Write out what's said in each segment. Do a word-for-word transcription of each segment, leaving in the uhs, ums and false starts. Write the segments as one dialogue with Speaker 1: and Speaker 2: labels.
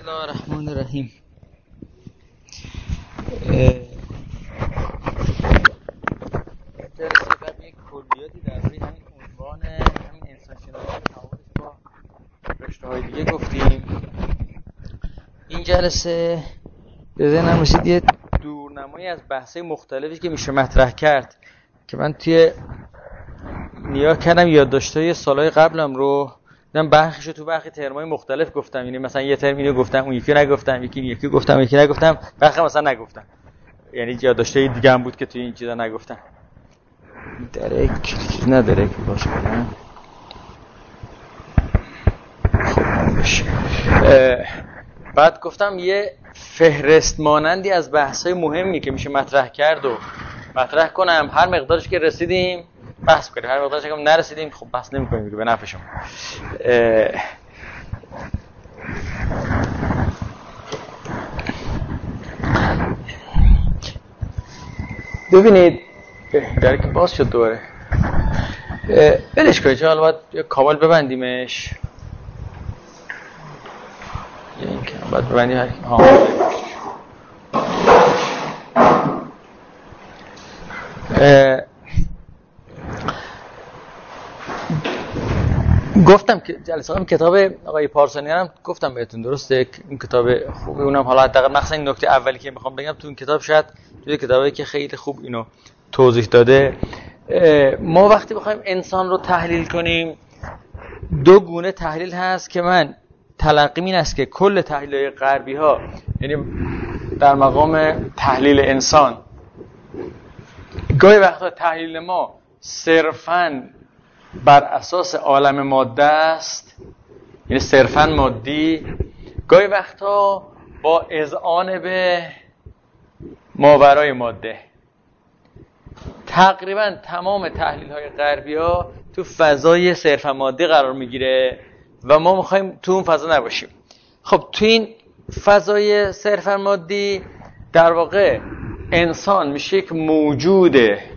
Speaker 1: الله الرحمن الرحیم. جلسه قبل یک کلیاتی درباره همین عنوان همین انسان شناسی و تعاملش با رشته‌های دیگه گفتیم. این جلسه به ذهنم رسید یه دورنمایی از بحث‌های مختلفی که میشه مطرح کرد که من توی نیا کردم یادداشت‌های سال‌های قبلم رو من برخیشو تو برخی ترمای مختلف گفتم. یعنی مثلا یه ترم اینو گفتم، اون یکی نگفتم، یکی یکی گفتم، یکی نگفتم، برخی مثلا نگفتم. یعنی یادداشت‌های دیگه هم بود که توی این چیزا نگفتم. درک نداره که باشه نه. خب باشه. بعد گفتم یه فهرست مانندی از بحث‌های مهمی که میشه مطرح کرد و مطرح کنم، هر مقدارش که رسیدیم بحث کنیم، هر مقدارش که نرسیدیم خب بحث نمی‌کنیم دیگه، به نفع شما. ببینید در که باز شد دوباره بلش کنید چون الان باید کامل ببندیمش. این که باید ببندیم هر ها گفتم که جلسه هم کتاب آقای پارسانیان هم گفتم بهتون، درسته این کتاب خوبه، اونم حالا حداقل مثلا این نکته اولی که میخوام بگم تو این کتاب شاید توی کتابی که خیلی خوب اینو توضیح داده. ما وقتی بخوایم انسان رو تحلیل کنیم دو گونه تحلیل هست که من تلقیم این است که کل تحلیل‌های غربی ها، یعنی در مقام تحلیل انسان، گاهی وقتا تحلیل ما صرفاً بر اساس عالم ماده است، یعنی صرفاً مادی، گاهی وقتا با اذعان به ماورای ماده. تقریباً تمام تحلیل‌های غربی‌ها تو فضای صرفاً مادی قرار میگیره و ما می‌خوایم تو اون فضا نباشیم. خب تو این فضای صرفاً مادی در واقع انسان میشه یک موجود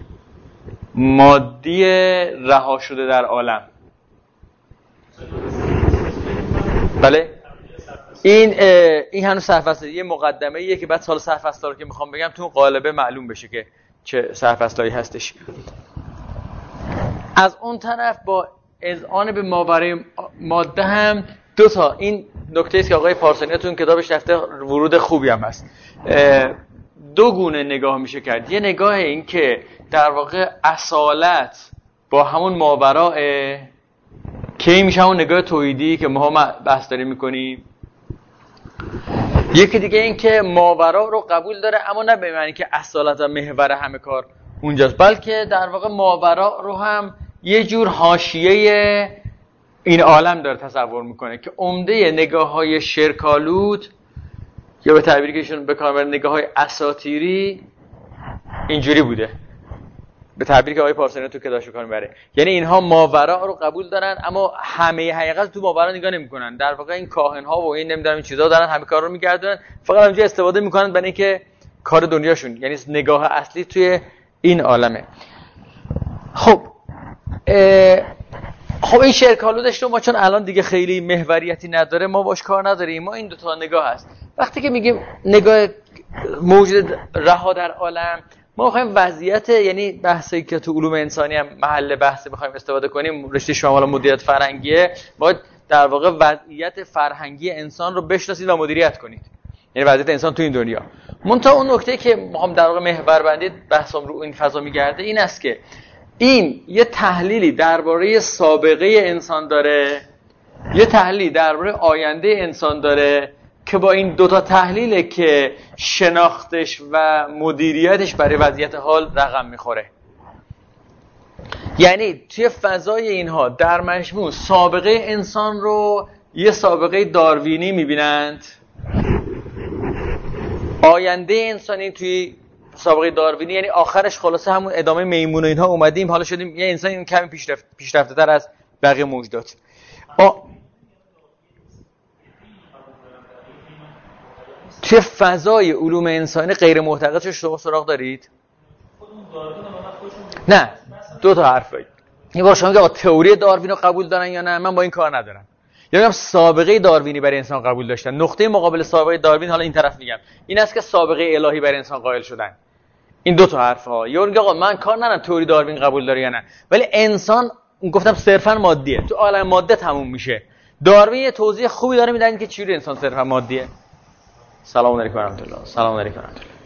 Speaker 1: مادی رها شده در عالم. بله این این هنوز سرفصل یه مقدمه ایه که بعد سال سرفصل رو که میخوام بگم تو قالبه معلوم بشه که چه سرفصلایی هستش. از اون طرف با اذعان به ماورای ماده هم دو تا این نکته است که آقای پارسانیان تو اون کتابش رفته ورود خوبی هم هست. دو گونه نگاه میشه کرد. یه نگاه این که در واقع اصالت با همون ماورا که میشه همون نگاه توحیدی که ما بحث داریم میکنیم. یکی دیگه این که ماورا رو قبول داره اما نه به معنی که اصالت و محور همه کار اونجاست، بلکه در واقع ماورا رو هم یه جور حاشیه این عالم داره تصور میکنه که عمده نگاه‌های شرک‌آلود یا به تعبیری که ایشون به کار میبرن نگاه‌های اساطیری اینجوری بوده، به تعبیری که آقای پارسانیان تو کتابش کار میبره. یعنی اینها ماورا رو قبول دارن اما همه حقیقت تو ماورا نگاه نمیکنن. در واقع این کاهن‌ها و این نمیدونم این چیزا دارن همه کار رو میگردونن، فقط همینجوری استفاده میکنن برای اینکه کار دنیاشون، یعنی نگاه اصلی توی این عالمه. خب خب این شرک‌آلودش رو ما چون الان دیگه خیلی محوریتی نداره ما باش کار نداریم. ما این دو تا نگاه هست. وقتی که میگیم نگاه موجود رها در عالم، ما می‌خوایم وضعیت، یعنی بحثی که تو علوم انسانی هم محل بحث بخوایم استفاده کنیم، رشته شما حالا مدیریت فرهنگیه، باید در واقع وضعیت فرهنگی انسان رو بشناسید و مدیریت کنید، یعنی وضعیت انسان تو این دنیا. منتها اون نکته که می‌خوام در واقع محور بندی بحثم رو این فضا میگرده این است که این یه تحلیلی درباره سابقه انسان داره، یه تحلیلی درباره آینده انسان داره که با این دوتا تحلیله که شناختش و مدیریتش برای وضعیت حال رقم میخوره. یعنی توی فضای اینها در مجموع سابقه انسان رو یه سابقه داروینی میبینند، آینده انسانی توی سابقه داروینی، یعنی آخرش خلاصه همون ادامه میمون و اینها اومدیم حالا شدیم یه انسان کمی پیشرفته پیشرفته تر از بقیه موجودات. آ... توی فضای علوم انسانی غیر معتقد شو سراغ دارید؟ نه، دو تا حرفه. این با شما که تئوری داروین رو قبول دارن یا نه، من با این کار ندارم. یا میگم سابقه داروینی برای انسان قبول داشتن. نقطه مقابل سابقه داروین حالا این طرف میگم این است که سابقه الهی برای انسان قائل شدن. این دو تا حرف ها. یا میگه آقا من کار ندارم تئوری داروین قبول داره یا نه، ولی انسان گفتم صرفا مادیه، تو عالم ماده تموم میشه. داروین یه توضیح خوبی داره میدن که چجوری انسان صرفا مادیه. سلام علیکم و رحمت الله. سلام علیکم و رحمت الله.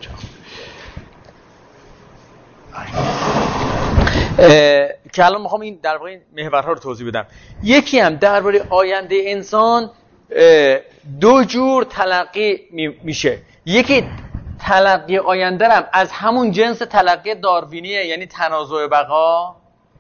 Speaker 1: که الان میخوام این در واقع محورها رو توضیح بدم. یکی هم درباره آینده انسان دو جور تلقی میشه. یکی تلقی آینده هم از همون جنس تلقی داروینیه، یعنی تنازع بقا.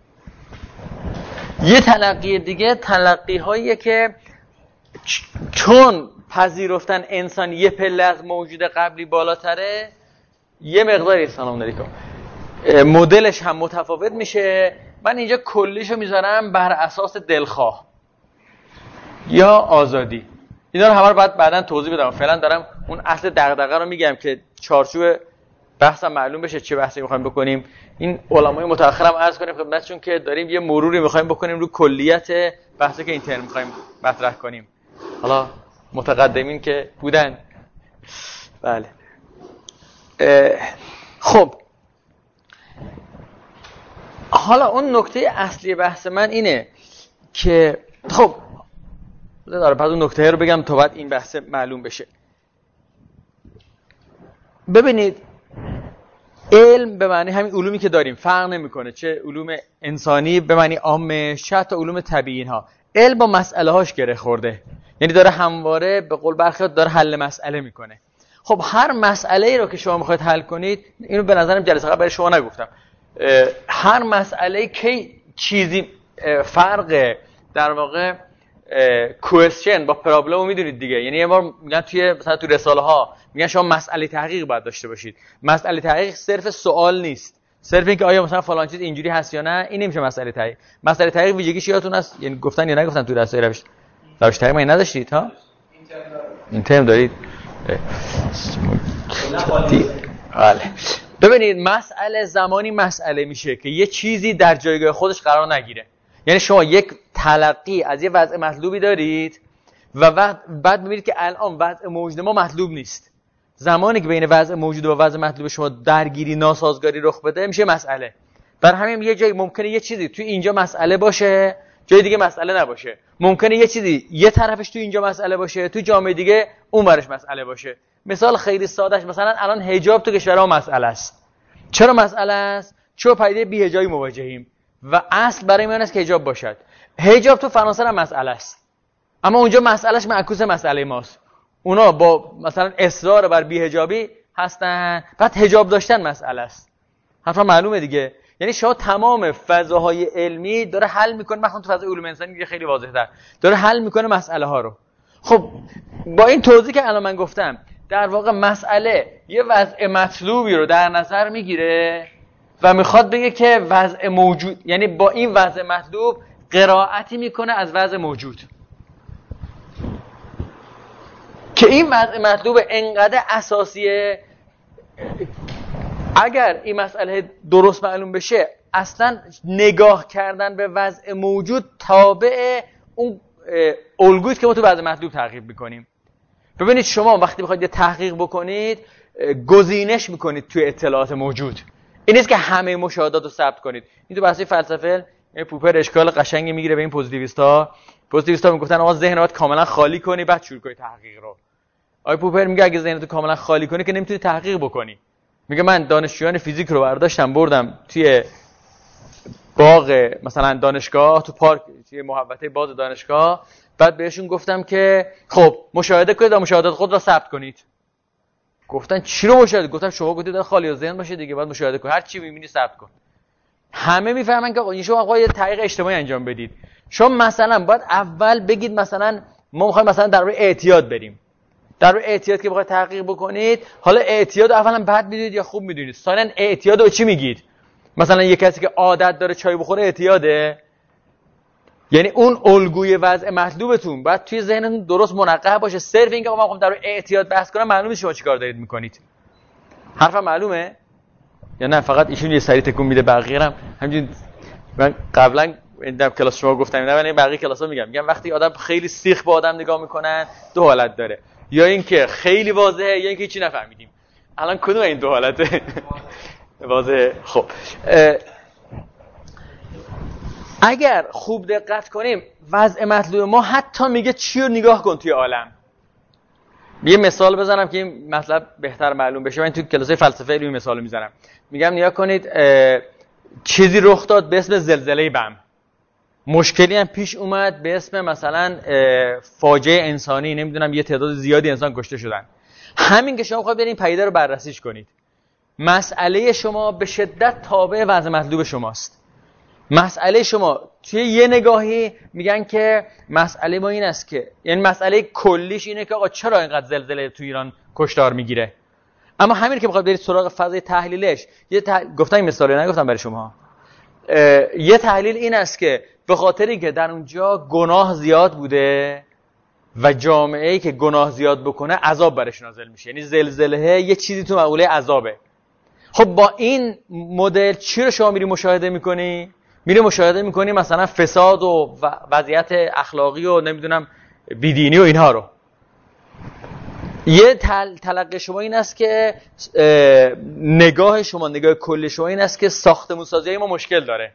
Speaker 1: یه تلقی دیگه تلقی هاییه که چون پذیرفتن انسان یه پله از موجود قبلی بالاتره، یه مقداری سلام علیکم مدلش هم متفاوت میشه. من اینجا کلیشو میذارم بر اساس دلخواه یا آزادی. اینا رو همه رو بعد بعداً توضیح بدم. فعلا دارم اون اصل دغدغه رو میگم که چارچوب بحثم معلوم بشه چه بحثی میخوایم بکنیم. این علمای متأخرم عرض کنیم خدمتتون که داریم یه مروری میخوایم بکنیم رو کلیت بحثی که این ترم میخوایم مطرح کنیم. حالا متقدمین که بودن. بله. خب حالا اون نکته اصلی بحث من اینه که خب داره بعد اون نکته رو بگم تا بعد این بحث معلوم بشه. ببینید علم به معنی همین علومی که داریم فرق نمیکنه، چه علوم انسانی به معنی عامش چه تا علوم طبیعی ها. علم با مسئله هاش گره خورده، یعنی داره همواره به قول برخی داره حل مسئله میکنه. خب هر مسئله ای رو که شما میخواید حل کنید، اینو به نظرم جلسه قبل برای شما نگفتم، هر مسئله که چیزی فرق در واقع کوئسچن با پرابلم رو میدونید دیگه. یعنی یه بار میگن توی مثلا تو رساله ها میگن شما مسئله تحقیق باید داشته باشید. مسئله تحقیق صرف سوال نیست، صرف اینکه آیا مثلا فلان چیز اینجوری هست یا نه، این نمیشه مسئله تحقیق. مسئله تحقیق ویژگیش یادتون هست؟ یعنی گفتن یا نگفتن تو درسای روش روش تحقیق ما نداشتید ها؟ این ترم دارید؟ بله. ببینید مسئله زمانی مسئله میشه که یه چیزی در جایگاه خودش قرار نگیره. یعنی شما یک تلقی از یه وضع مطلوبی دارید و وقت بعد میبینید که الان وضع موجود ما مطلوب نیست. زمانی که بین وضع موجود و وضع مطلوب شما درگیری ناسازگاری رخ بده میشه مسئله. بر همین یه جایی ممکنه یه چیزی توی اینجا مسئله باشه، جای دیگه مسئله نباشه. ممکنه یه چیزی یه طرفش توی اینجا مسئله باشه، توی جامعه دیگه اون ورش مسئله باشه. مثال خیلی سادهش مثلا الان حجاب تو کشور ما مسئله است. چرا مسئله است؟ چون پدیده بی‌حجابی مواجهیم و اصل برای من است که حجاب باشد. حجاب تو فرانسه هم مسئله است، اما اونجا مسئلهش معکوس مسئله ماست. اونا با مثلا اصرار بر بی‌حجابی هستن، بعد حجاب داشتن مسئله است. حرفا معلومه دیگه. یعنی شما تمام فضاهای علمی داره حل میکنه، مثلا تو فضای علوم انسانی دیگه خیلی واضح‌تر داره حل میکنه مسئله ها رو. خب با این توضیح که الان من گفتم، در واقع مسئله یه وضع مطلوبی رو در نظر میگیره و میخواد بگه که وضع موجود، یعنی با این وضع مطلوب قرائتی میکنه از وضع موجود که این وضع مطلوب انقدر اساسیه اگر این مسئله درست معلوم بشه اصلا نگاه کردن به وضع موجود تابع اون الگویی که ما تو وضع مطلوب تحقیق میکنیم. ببینید شما وقتی بخواید یه تحقیق بکنید گزینش میکنید توی اطلاعات موجود. این نیست که همه مشاهدات رو ثبت کنید. این تو بحث فلسفه پوپر اشکال قشنگی میگیره به این پوزیتیویستا. پوزیتیویستا میگفتن آقا ذهن رو کاملا خالی کنی بعد شروع کنی تحقیق رو. آقای پوپر میگه اگه ذهنتو کاملا خالی کنی که نمیتونی تحقیق بکنی. میگه من دانشجویان فیزیک رو برداشتم بردم توی باغ مثلا دانشگاه، تو پارک توی محوطه باز دانشگاه، بعد بهشون گفتم که خب مشاهده کنید و مشاهدات خود را ثبت کنید. گفتن چی رو مشاهده؟ گفتم شما گفتید خالی از ذهن باشه دیگه، باید مشاهده کن، هر چی می‌بینی ثبت کن. همه میفهمن که این شما آقا یه تحقیق اجتماعی انجام بدید. شما مثلا باید اول بگید مثلا ما می‌خوایم مثلا در روی اعتیاد بریم. در روی اعتیاد که بخواید تحقیق بکنید، حالا اعتیاد اولا بد می‌دونید یا خوب می‌دونید؟ ثانیاً اعتیاد رو چی میگید؟ مثلا یه کسی که عادت داره چای بخوره اعتیاده؟ یعنی اون الگوی وضع مطلوبتون باید توی ذهنتون درست منقح باشه. صرف اینکه ما می‌خوام در روی اعتیاد بحث کنم معلومه شما چیکار دارید می‌کنید. حرفم معلومه یا نه؟ فقط ایشون یه سری تکون میده بقیه هم همینجوری. من قبلا این کلاس شما گفتم نه ولی بقیه کلاس‌ها میگم میگم وقتی آدم خیلی سیخ به آدم نگاه میکنن دو حالت داره، یا اینکه خیلی واضحه یا اینکه هیچی نفهمیدیم. الان کدوم این دو حالته؟ واضحه. خب اگر خوب دقت کنیم وضع مطلوب ما حتی میگه چی رو نگاه کن توی عالم. یه مثال بزنم که این مطلب بهتر معلوم بشه. من توی کلاسای فلسفه علمی مثال میزنم، میگم نگاه کنید چیزی رخ داد به اسم زلزله بم، مشکلی هم پیش اومد به اسم مثلا فاجعه انسانی، نمیدونم یه تعداد زیادی انسان کشته شدن. همین که شما خواهید برید این پدیده رو بررسیش کنید، مسئله شما به شدت تابع وضع مطلوب شماست. مسئله شما توی یه نگاهی میگن که مسئله ما این است که، یعنی مسئله کلیش اینه که آقا چرا اینقدر زلزله تو ایران کشتار میگیره، اما همین که بخواد برید سراغ فضای تحلیلش، یه تح... گفتم این مثالی نگفتم برای شما، یه تحلیل این است که به خاطری که در اونجا گناه زیاد بوده و جامعه‌ای که گناه زیاد بکنه عذاب برش نازل میشه، یعنی زلزله یه چیزی تو مقوله عذابه. خب با این مدل چی رو شما میری مشاهده میکنی؟ میری مشاهده میکنی مثلا فساد و وضعیت اخلاقی و نمیدونم بیدینی و اینها رو. یه تل... تلقی شما این است که نگاه شما، نگاه کلی شما این است که ساختمون سازی ما مشکل داره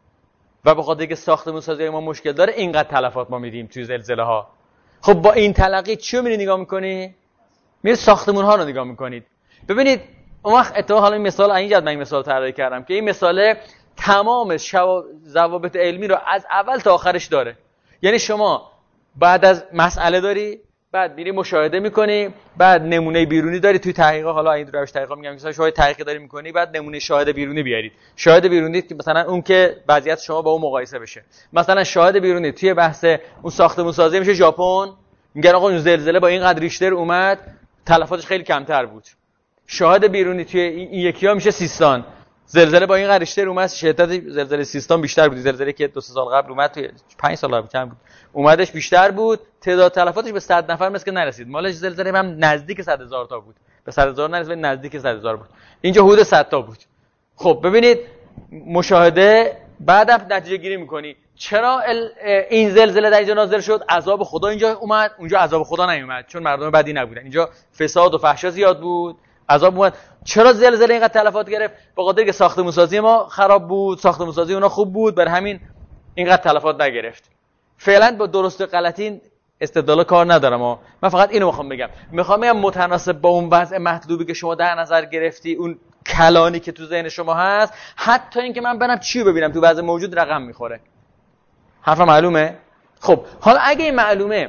Speaker 1: و به خاطر که ساختمون سازی ما مشکل داره اینقدر تلفات ما میدیم توی زلزله ها. خب با این تلقی چی رو میری نگاه میکنی؟ میری ساختمون ها رو نگاه میکنید. ببینید اون وقت اتفاقا حالا این مثال اینجا من این مثال طراحی کردم که این مثال تمام شو... ضوابط علمی رو از اول تا آخرش داره. یعنی شما بعد از مسئله داری، بعد میری مشاهده میکنی، بعد نمونه بیرونی داری توی تحقیقات، حالا این روش تحقیقات میگم مثلا شما تحقیق داری میکنی، بعد نمونه شاهد بیرونی بیارید. شاهد بیرونی که مثلا اون که وضعیت شما با اون مقایسه بشه، مثلا شاهد بیرونی توی بحث اون ساختمون سازی میشه ژاپن، میگن آقا اون زلزله با اینقدر ریشتر اومد تلفاتش خیلی کمتر بود. شاهد بیرونی توی این یکی‌ها میشه سیستان، زلزله با این قدر ریشتر اومد، شدت زلزله سیستان بیشتر بود. زلزله که دو سه سال قبل اومد، توی پنج سال قبل کم بود، اومدش بیشتر بود، تعداد تلفاتش به صد نفر مثل که نرسید. مالش زلزله هم نزدیک صد هزار تا بود، به صد هزار نرسید، نزدیک صد هزار بود. اینجا حدود صد تا بود. خب ببینید مشاهده، بعدم نتیجه گیری میکنی چرا این زلزله در اینجا نازل شد. عذاب خدا اینجا اومد، اونجا عذاب خدا نیومد چون مردم بدی نبودن. اینجا فساد و فحشا زیاد بود، عذاب اومد. چرا زلزله اینقدر تلفات گرفت؟ به خاطر که ساختمون سازی ما خراب بود، ساختمون سازی اونا خوب بود، برای همین اینقدر تلفات نگرفت. فعلا با درست و غلطی استدلال کار ندارم، اما من فقط اینو میخوام بگم، میخوام بگم متناسب با اون وضع مطلوبی که شما در نظر گرفتی، اون کلانی که تو ذهن شما هست، حتی اینکه من برم چی رو ببینم تو وضع موجود رقم میخوره. حرفم معلومه؟ خب حالا اگه این معلومه،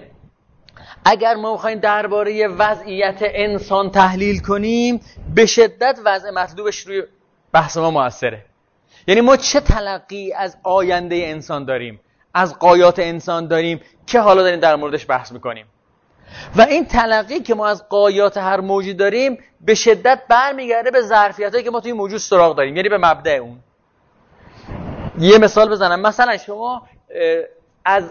Speaker 1: اگر ما بخوایم درباره وضعیت انسان تحلیل کنیم، به شدت وضع مطلوبش روی بحث ما موثره. یعنی ما چه تلقی از آینده انسان داریم، از غایات انسان داریم که حالا داریم در موردش بحث میکنیم. و این تلقی که ما از غایات هر موجود داریم به شدت برمیگرده به ظرفیتایی که ما توی موجود سراغ داریم، یعنی به مبدأ اون. یه مثال بزنم، مثلا شما از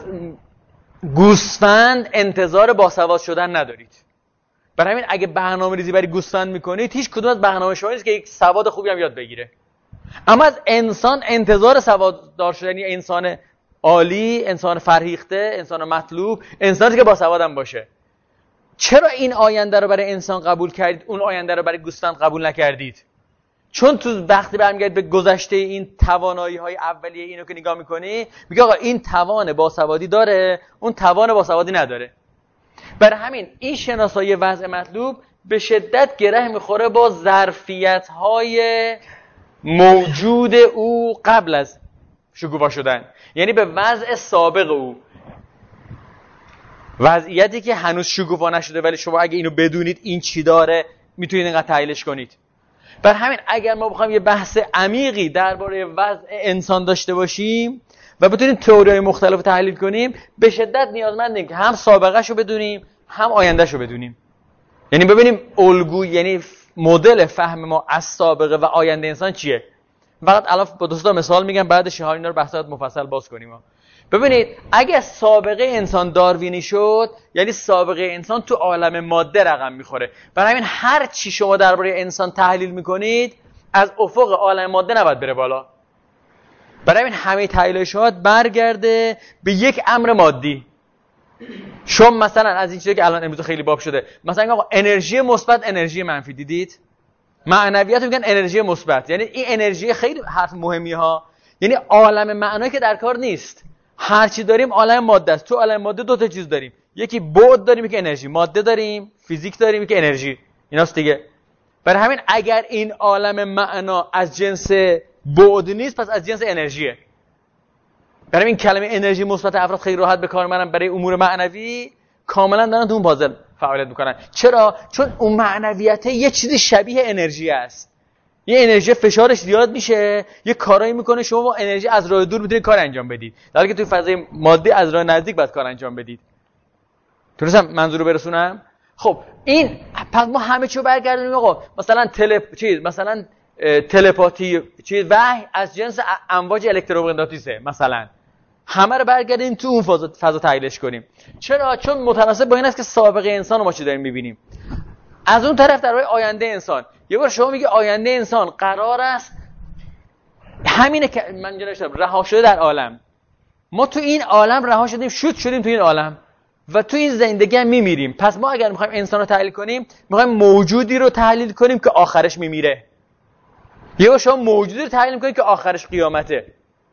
Speaker 1: گوسفند انتظار باسواد شدن ندارید. برای همین اگه برنامه‌ریزی برای گوسفند میکنید، هیچ کدوم از برنامه شما نیست که یک سواد خوبی هم یاد بگیره. اما از انسان انتظار سواددار شدن، یعنی انسان عالی، انسان فرهیخته، انسان مطلوب، انسانی که باسواد هم باشه. چرا این آینده رو برای انسان قبول کردید، اون آینده رو برای گوسفند قبول نکردید؟ چون تو وقتی برمیگردید به گذشته این توانایی‌های اولیه اینو که نگاه می‌کنی، میگه آقا این توان باسوادی داره، اون توان باسوادی نداره. برای همین این شناسایی وضع مطلوب به شدت گره میخوره با ظرفیت‌های موجود او قبل از شکوفا شدن، یعنی به وضع سابق او، وضعیتی که هنوز شکوفا نشده ولی شما اگه اینو بدونید این چی داره میتونید اینقدر تحلیلش کنید. بر همین اگر ما بخوایم یه بحث عمیقی درباره وضع انسان داشته باشیم و بتونیم تئوری‌های مختلف تحلیل کنیم، به شدت نیازمندیم که هم سابقه‌شو بدونیم هم آینده‌شو بدونیم. یعنی ببینیم الگو، یعنی مدل فهم ما از سابقه و آینده انسان چیه. فقط الان با دو تا مثال میگم، بعدش ها اینا رو بحثات مفصل باز کنیم. ببینید اگه سابقه انسان داروینی شد، یعنی سابقه انسان تو عالم ماده رقم میخوره. برای همین هر چی شما درباره انسان تحلیل میکنید از افق عالم ماده نباید بره بالا. برای این همه تحلیل شما برگرده به یک امر مادی. شما مثلا از این چیزی که الان امروز خیلی باب شده، مثلا آقا انرژی مثبت، انرژی منفی، دیدید؟ معنویات میگن انرژی مثبت، یعنی این انرژی خیلی حرف مهمی ها، یعنی عالم معنایی که در کار نیست. هر چی داریم عالم ماده است. تو عالم ماده دو تا چیز داریم، یکی بعد داریم که انرژی، ماده داریم، فیزیک داریم که انرژی، ایناست دیگه. برای همین اگر این عالم معنا از جنس بعد نیست، پس از جنس انرژیه. برای این کلمه انرژی مثبت افراد خیلی راحت به کار میبرن برای امور معنوی، کاملا دارن تو اون پازل فعالیت میکنن. چرا؟ چون اون معنویت یه چیزی شبیه انرژی است. یه انرژی فشارش زیاد میشه، یه کارایی میکنه شما با انرژی از راه دور میتونید کار انجام بدید، در حالی که توی فضای مادی از راه نزدیک باید کار انجام بدید. درستم منظور رو برسونم؟ خب این پس ما همه چیو برگردونیم آقا، مثلا تلپ چیز، مثلا تلپاتی چیز، وحی از جنس امواج الکترومغناطیسه، مثلا همه رو برگردیم تو اون فضا فضا تحلیلش کنیم. چرا؟ چون متناسب با این است که سابقه انسان رو ما چی داریم میبینیم. از اون طرف در آینده انسان، یه بار شما میگه آینده انسان قرار است همینه که من نوشتم رها شده در عالم. ما تو این عالم رها شدیم، شوت شدیم تو این عالم و تو این زندگی هم میمیریم. پس ما اگر میخوایم انسان رو تحلیل کنیم، میخوایم موجودی رو تحلیل کنیم که آخرش میمیره. یه بار شما موجودی رو تحلیل کنید که آخرش قیامته.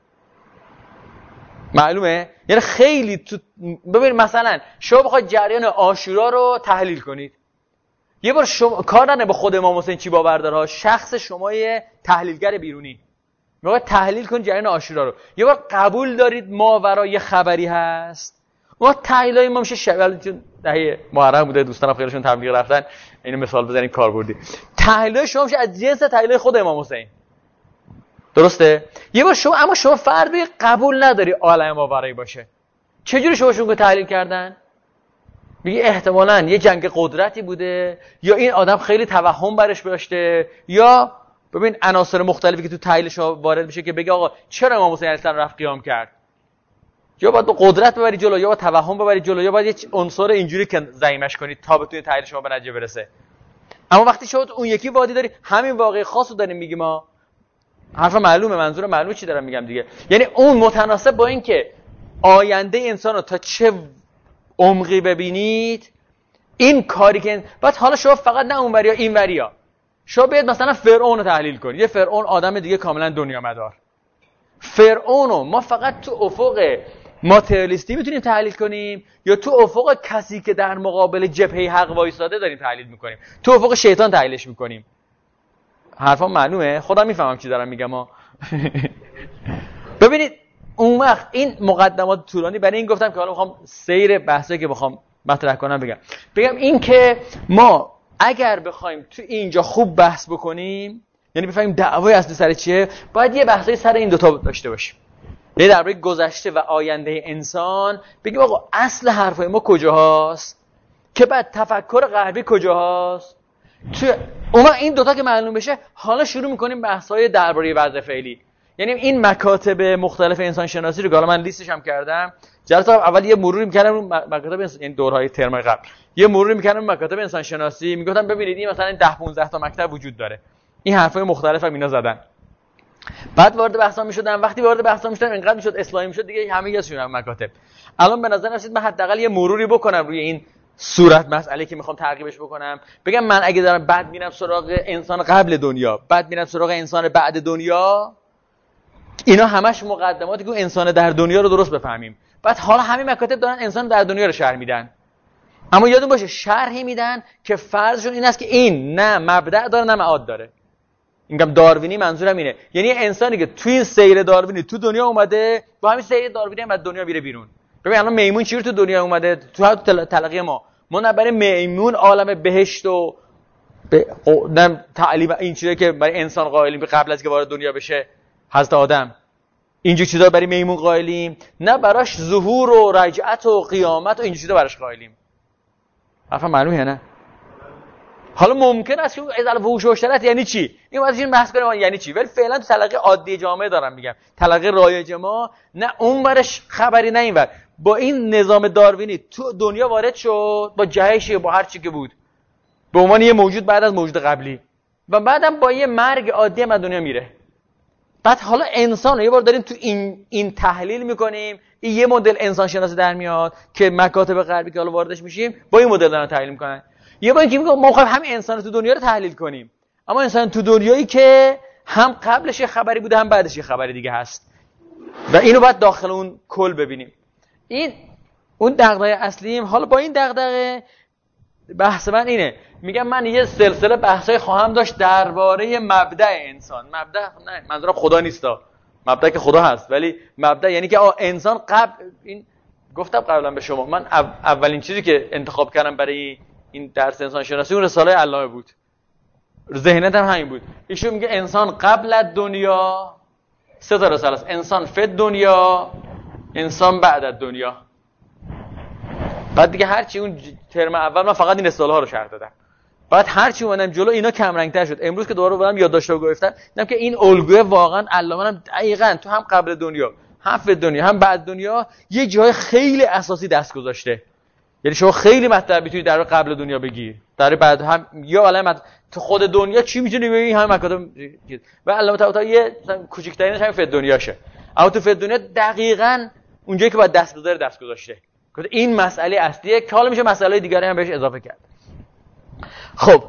Speaker 1: معلومه؟ یعنی خیلی تو ببین مثلا شما بخواید جریان عاشورا رو تحلیل کنید، یه بار شما کار نداره به خود امام حسین چی باور داره، شخص شما یه تحلیلگر بیرونی میخواد تحلیل کنید جریان عاشورا رو، یه بار قبول دارید ماورا یه خبری هست. ما تحلیلای ما میشه شبیه چون دهه محرم بوده، دوستانم خیلیشون تبلیغ رفتن، اینو مثال بزنید کاربردی. تحلیلای شما میشه از جنس تحلیل خود امام حسین. درسته؟ یه بار شما اما شما فردی قبول نداری عالم ماورایی باشه. چجوری شماشون رو تحلیل کردن؟ میگه احتمالاً یه جنگ قدرتی بوده، یا این آدم خیلی توهم برش داشته، یا ببین عناصر مختلفی که تو تحلیلش وارد میشه که بگه آقا چرا امام حسین علیه السلام رفت قیام کرد. یا باید با قدرت ببری جلو، یا با توهم ببری جلو، یا باید یه عنصر اینجوری که ضعیفش کنید تا بتونید تحلیل شما به نتیجه برسه. اما وقتی شما اون یکی وادی داری، همین واقعه خاصو داریم میگیم ما. حرف معلومه، منظور معلومه چی دارم میگم دیگه. یعنی اون متناسب با این که آینده انسان رو تا چه عمقی ببینید، این کاری که بعد حالا شما فقط نه اونوریا اینوریا، شما بیاید مثلا فرعون رو تحلیل کنید. یه فرعون آدم دیگه کاملا دنیا مدار. فرعون رو ما فقط تو افق ماتریالیستی میتونیم تحلیل کنیم، یا تو افق کسی که در مقابل جبهه حق وایساده داریم تحلیل میکنیم، تو افق شیطان تحلیلش میکنیم. حرفام معلومه؟ خودم میفهمم چی دارم میگم ها. ببینید اون وقت این مقدمات طولانی برای این گفتم که حالا میخوام سیر بحثی که بخوام مطرح کنم بگم. بگم این که ما اگر بخوایم تو اینجا خوب بحث بکنیم، یعنی بفهمیم دعوای اصلی سر چیه، باید یه بحثی سر این دوتا داشته باشیم. یعنی درباره گذشته و آینده انسان بگیم آقا اصل حرفای ما کجاست، که بعد تفکر غربی کجاست. تو اون این دوتا که معلوم بشه، حالا شروع میکنیم بحث‌های درباره وضع فعلی. یعنی این مکاتب مختلف انسان شناسی رو که حالا من لیستش هم کردم، جلسه اول یه مروری می‌کردم رو مکاتب انسان، یعنی دورهای ترم قبل یه مروری می‌کردم رو مکاتب انسان شناسی، میگفتم ببینید این مثلا ده پانزده تا مکتب وجود داره، این حرفای مختلف هم اینا زدن. بعد وارد بحثا میشدم، وقتی وارد بحثا میشدم اینقدر میشد اسلامی میشد دیگه همه یادشون مکاتب. الان به نظر رسید من حداقل یه مروری بکنم روی این صورت مسئله که میخوام تعقیبش بکنم، بگم من اگه دارم بعد میرم سراغ انسان قبل دنیا، بعد میرم سراغ انسان بعد دنیا، اینا همش مقدماتی که انسان در دنیا رو درست بفهمیم. بعد حالا همین مکاتب دارن انسان در دنیا رو شرح میدن، اما یادون باشه شرحی میدن که فرضشون این است که این نه مبدأ داره نه معاد داره. میگم داروینی منظورم اینه، یعنی انسانی که تو این سیر داروینی تو دنیا اومده، با همین سیر داروینی هم از دنیا میره بیرون. ببین الان میمون چجوری تو دنیا اومده، تو تل... تلقی ما ما نه برای میمون عالم بهشت و به نه تعلیم این چیزی که برای انسان قائلیم قبل از که وارد دنیا بشه حضرت آدم، اینجور چیزا برای میمون قائلیم، نه براش ظهور و رجعت و قیامت و اینجور چیزا براش قائلیم. حرف معلومه نه؟ حالا ممکن است که ازل وحوش و شرط یعنی چی؟ این واسه این بحث کنیم یعنی چی، ولی فعلا تو تلقی عادی جامعه دارم میگم، تلقی رایج ما نه اون برش خبری نه این ور. با این نظام داروینی تو دنیا وارد شد، با جهش با هر چی که بود، به عنوان یه موجود بعد از موجود قبلی، و بعدم با یه مرگ عادی هم از دنیا میره. بعد حالا انسان یه بار داریم تو این این تحلیل میکنیم، این یه مدل انسان شناسی در میاد که مکاتب غربی که حالا واردش میشیم با این مدل دارن تحلیل میکنن. یه بار اینکه میگم ما میخوایم همین انسان تو دنیا رو تحلیل کنیم، اما انسان تو دنیایی که هم قبلش یه خبری بوده هم بعدش یه خبری دیگه هست و اینو باید داخل اون کل ببینیم. این اون دغدغه اصلیم. حالا با این دغدغه بحث من اینه، میگم من یه سلسله بحثای خواهم داشت درباره مبدأ انسان. مبدأ نه منظورم خدا نیستا، مبدأ که خدا هست، ولی مبدأ یعنی که انسان قبل این گفتم قبلا به شما، من اولین چیزی که انتخاب کردم برای این درس انسان شناسی اون رساله علامه بود، ذهنیتم همین بود. ایشون میگه انسان قبل از دنیا، سه تا رساله است، انسان فی دنیا، انسان بعد از دنیا. بعد دیگه هرچی اون ترم اول من فقط این رساله ها رو شرح دادم، بعد هرچی اومدم جلو اینا کم رنگ تر شد. امروز که دوباره اومدم یادداشت‌ها گرفتم دیدم که این الگوی واقعا علامه هم دقیقاً تو هم قبل دنیا هم فی دنیا هم بعد دنیا یه جای خیلی اساسی دست گذاشته. یعنی شما خیلی مطلب میتونید در قبل دنیا بگیر، در بعد هم یا علامه تو خود دنیا چی میتونی بگی هم مکاتب و علامه طباطبایی یه کوچیک‌ترینش هم فی دنیاشه، اما تو فی دنیا دقیقاً اونجایی که باید دست بذاره دست گذاشته. این مسئله اصلیه که حالا میشه مسائل دیگری هم بهش اضافه کرد. خب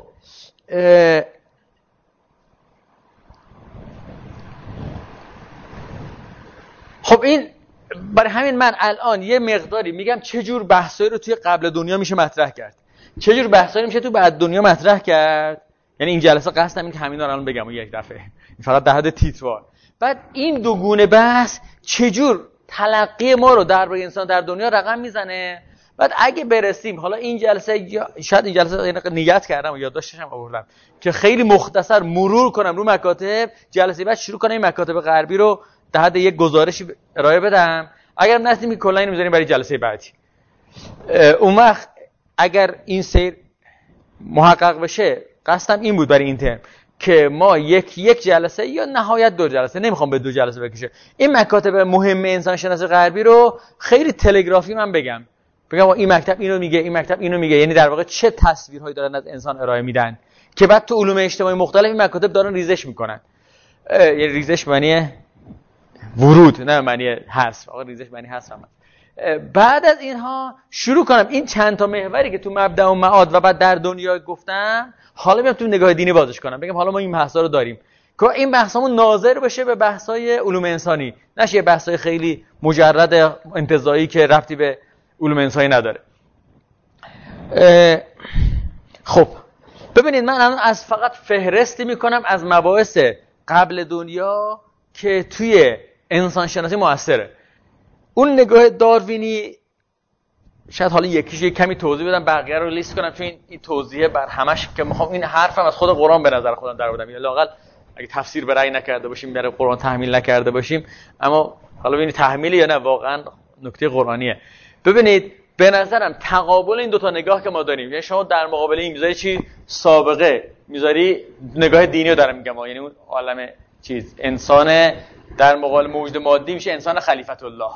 Speaker 1: خب این برای همین من الان یه مقداری میگم چه جور بحثایی رو توی قبل دنیا میشه مطرح کرد، چه جور بحثایی میشه تو بعد دنیا مطرح کرد. یعنی این جلسه قصدم این که همینا رو الان بگم یک دفعه، فقط در حد تیتروار. بعد این دو گونه بحث چه جور تلقی ما رو درباره انسان در دنیا رقم میزنه. بعد اگه برسیم حالا این جلسه، شاید این جلسه نیت کردم و یادداشتش هم آوردم که خیلی مختصر مرور کنم رو مکاتب، جلسه بعد شروع کنم این مکاتب غربی رو در حد یک گزارشی ارائه بدم. اگر نرسیم کلا اینو میذاریم برای جلسه بعدی. اون وقت اگر این سیر محقق بشه، قصدم این بود برای این ترم که ما یک یک جلسه یا نهایت دو جلسه، نمیخوام به دو جلسه بکشه، این مکاتب مهم انسان شناسی غربی رو خیلی تلگرافی من بگم بگم این مکتب اینو میگه، این مکتب اینو میگه، یعنی در واقع چه تصویرهایی دارن از انسان ارائه میدن که بعد تو علوم اجتماعی مختلف این مکاتب دارن ریزش میکنن. یعنی ریزش معنی ورود نه معنی حذف. آقا ریزش معنی حذف هم. بعد از اینها شروع کنم این چند تا محوری که تو مبدا و معاد و بعد در دنیا گفتم، حالا میام تو نگاه دینی بازش کنم، بگم حالا ما این بحثا رو داریم که این بحثامون ناظر بشه به بحثای علوم انسانی، نشه بحثای خیلی مجرد انتزاعی که ربطی به علوم انسانی نداره. خب ببینید من الان از فقط فهرستی میکنم از مباحث قبل دنیا که توی انسان شناسی موثره. اون نگاه داروینی شاید حالا یکیش یک کمی توضیح بدم، بقیه رو لیست کنم چون این توضیح بر همش که میخوام این حرفم از خود قرآن به نظر خودم در آوردم، یا لااقل اگه تفسیر به رأی نکرده باشیم برای قرآن تحمیل نکرده باشیم، اما حالا ببینید تحمیلی یا نه واقعا نکته قرآنیه. ببینید به نظرم تقابل این دو تا نگاه که ما داریم، یعنی شما در مقابل این میذاری چی سابقه میذاری نگاه دینی رو دارم میگم، یعنی اون عالم چیز انسان در مقابل موجود مادی میشه انسان خلیفت الله.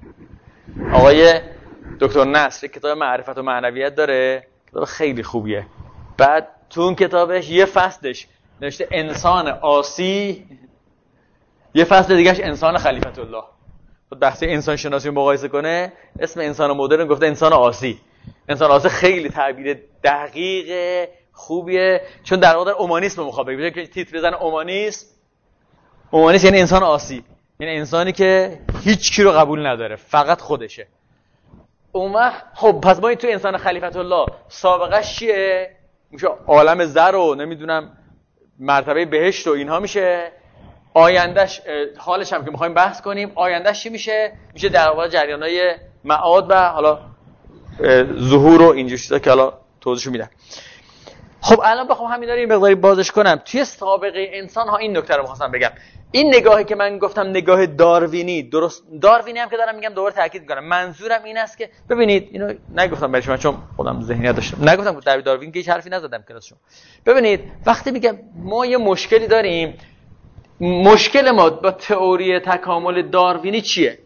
Speaker 1: آقای دکتر نصر کتاب معرفت و معنویت داره، کتاب خیلی خوبیه. بعد تو اون کتابش یه فصلش نوشته انسان عاصی، یه فصل دیگهش انسان خلیفت الله. بحث انسان شناسی مقایسه کنه، اسم انسان مدرن گفته انسان عاصی. انسان عاصی خیلی تعبیر دقیق خوبیه، چون در واقع اومانیسم مخاطب میشه که تیتر بزنه اومانیسم. اومانیسم یعنی انسان عاصی، یعنی انسانی که هیچ کی رو قبول نداره، فقط خودشه. اون وقت خب پس ما این تو انسان خلیفت الله سابقش چیه؟ میشه عالم زر و نمیدونم مرتبه بهشت و اینها میشه. آیندهش حالش هم که میخوایم بحث کنیم، آیندهش چی میشه؟ میشه در واقع جریانای معاد و حالا ظهور و اینجور چیزا که حالا توضیحشو میدم. خب الان بخوام همین داره این مقداری بازش کنم توی سابقه انسان ها، این نکته رو می‌خواستم بگم. این نگاهی که من گفتم نگاه داروینی، درست داروینی هم که دارم میگم دوباره تاکید می‌کنم، منظورم این است که ببینید اینو نگفتم برای شما چون خودم ذهنیت داشتم، نگفتم در داروین که هیچ حرفی نزدم کلاس شما. ببینید وقتی میگم ما یه مشکلی داریم، مشکل ما با تئوری تکامل داروینی چیه؟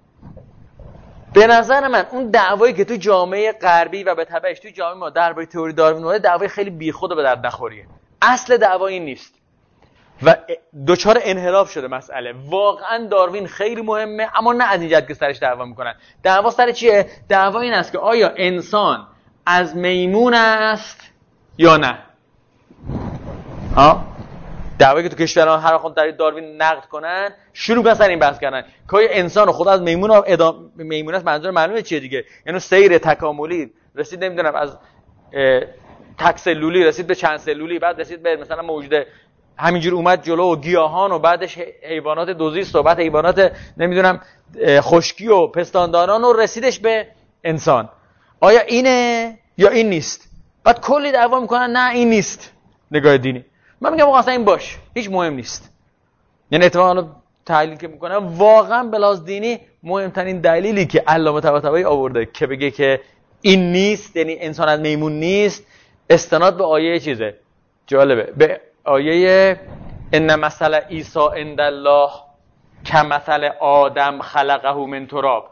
Speaker 1: به نظر من اون دعوایی که تو جامعه غربی و به تبعش تو جامعه ما درباره تئوری داروین وارد، دعوای خیلی بیخود و به درد نخوریه. اصل دعوا این نیست. و دوچار انحراف شده مسئله. واقعا داروین خیلی مهمه، اما نه از این جهت که سرش دعوا میکنن. دعوا سر چیه؟ دعوا این است که آیا انسان از میمون است یا نه. ها دعوایی که تو کشورها هر خون در داروین نقد کنن شروع کردن سر این بحث کردن که آیا انسان خود از میمون ادام میمون است. منظور معلومه چیه دیگه، یعنی سیر تکاملی رسید نمیدونم از تک سلولی رسید به چند سلولی، بعد رسید به مثلا موجود همینجور اومد جلو و گیاهان و بعدش حیوانات دوزیست و بعد حیوانات نمیدونم خشکی و پستانداران و رسیدش به انسان. آیا اینه یا این نیست؟ بعد کلی دعوا میکنن نه این نیست نگاه دینی. من میگم واقعا این باش هیچ مهم نیست. یعنی اتفاقا تحلیل که میکنم واقعا به لحاظ دینی مهمترین دلیلی که علامه طباطبایی آورده که بگه که این نیست، یعنی انسان از میمون نیست، استناد به آیه چیزه جالبه، به آیه ان مثل عیسی عند الله کمثل آدم خلقه من تراب.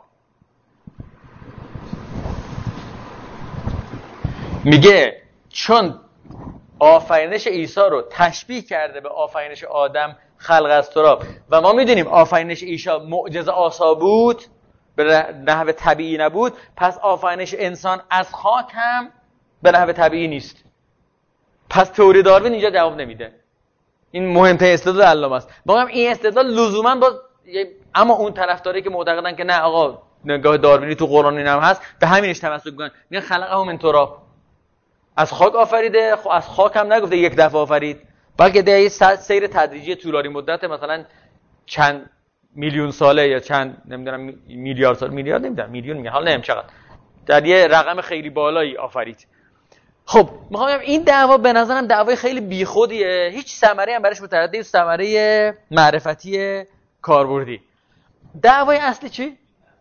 Speaker 1: میگه چون آفرینش عیسی رو تشبیه کرده به آفرینش آدم خلق از تراب و ما میدونیم آفرینش عیسی معجزه آسا بود، به نحو طبیعی نبود، پس آفرینش انسان از خاک هم به نحو طبیعی نیست. پس تئوری داروین اینجا جواب نمیده. این مهمترین استدلال علامه است. واقعا این استدلال لزوما با اما اون طرفداری که معتقدن که نه آقا نگاه داروینی تو قرآن اینم هست به همینش تمسک میکنن. میگن خلقه من تراب، از خاک آفریده، خب از خاک هم نگفته یک دفعه آفرید، بلکه ده سیر تدریجی طولانی مدت مثلا چند میلیون ساله یا چند نمیدونم میلیارد سال، میلیارد نمیدونم میلیون میگن، حالا نمیدونم چقدر، در یه رقم خیلی بالایی آفرید. خب میخوام بگم این دعوا به نظرم دعوای خیلی بیخودیه، هیچ ثمره هم براش مترتب نیست، ثمره معرفتی کاربردی. دعوای اصلی چی؟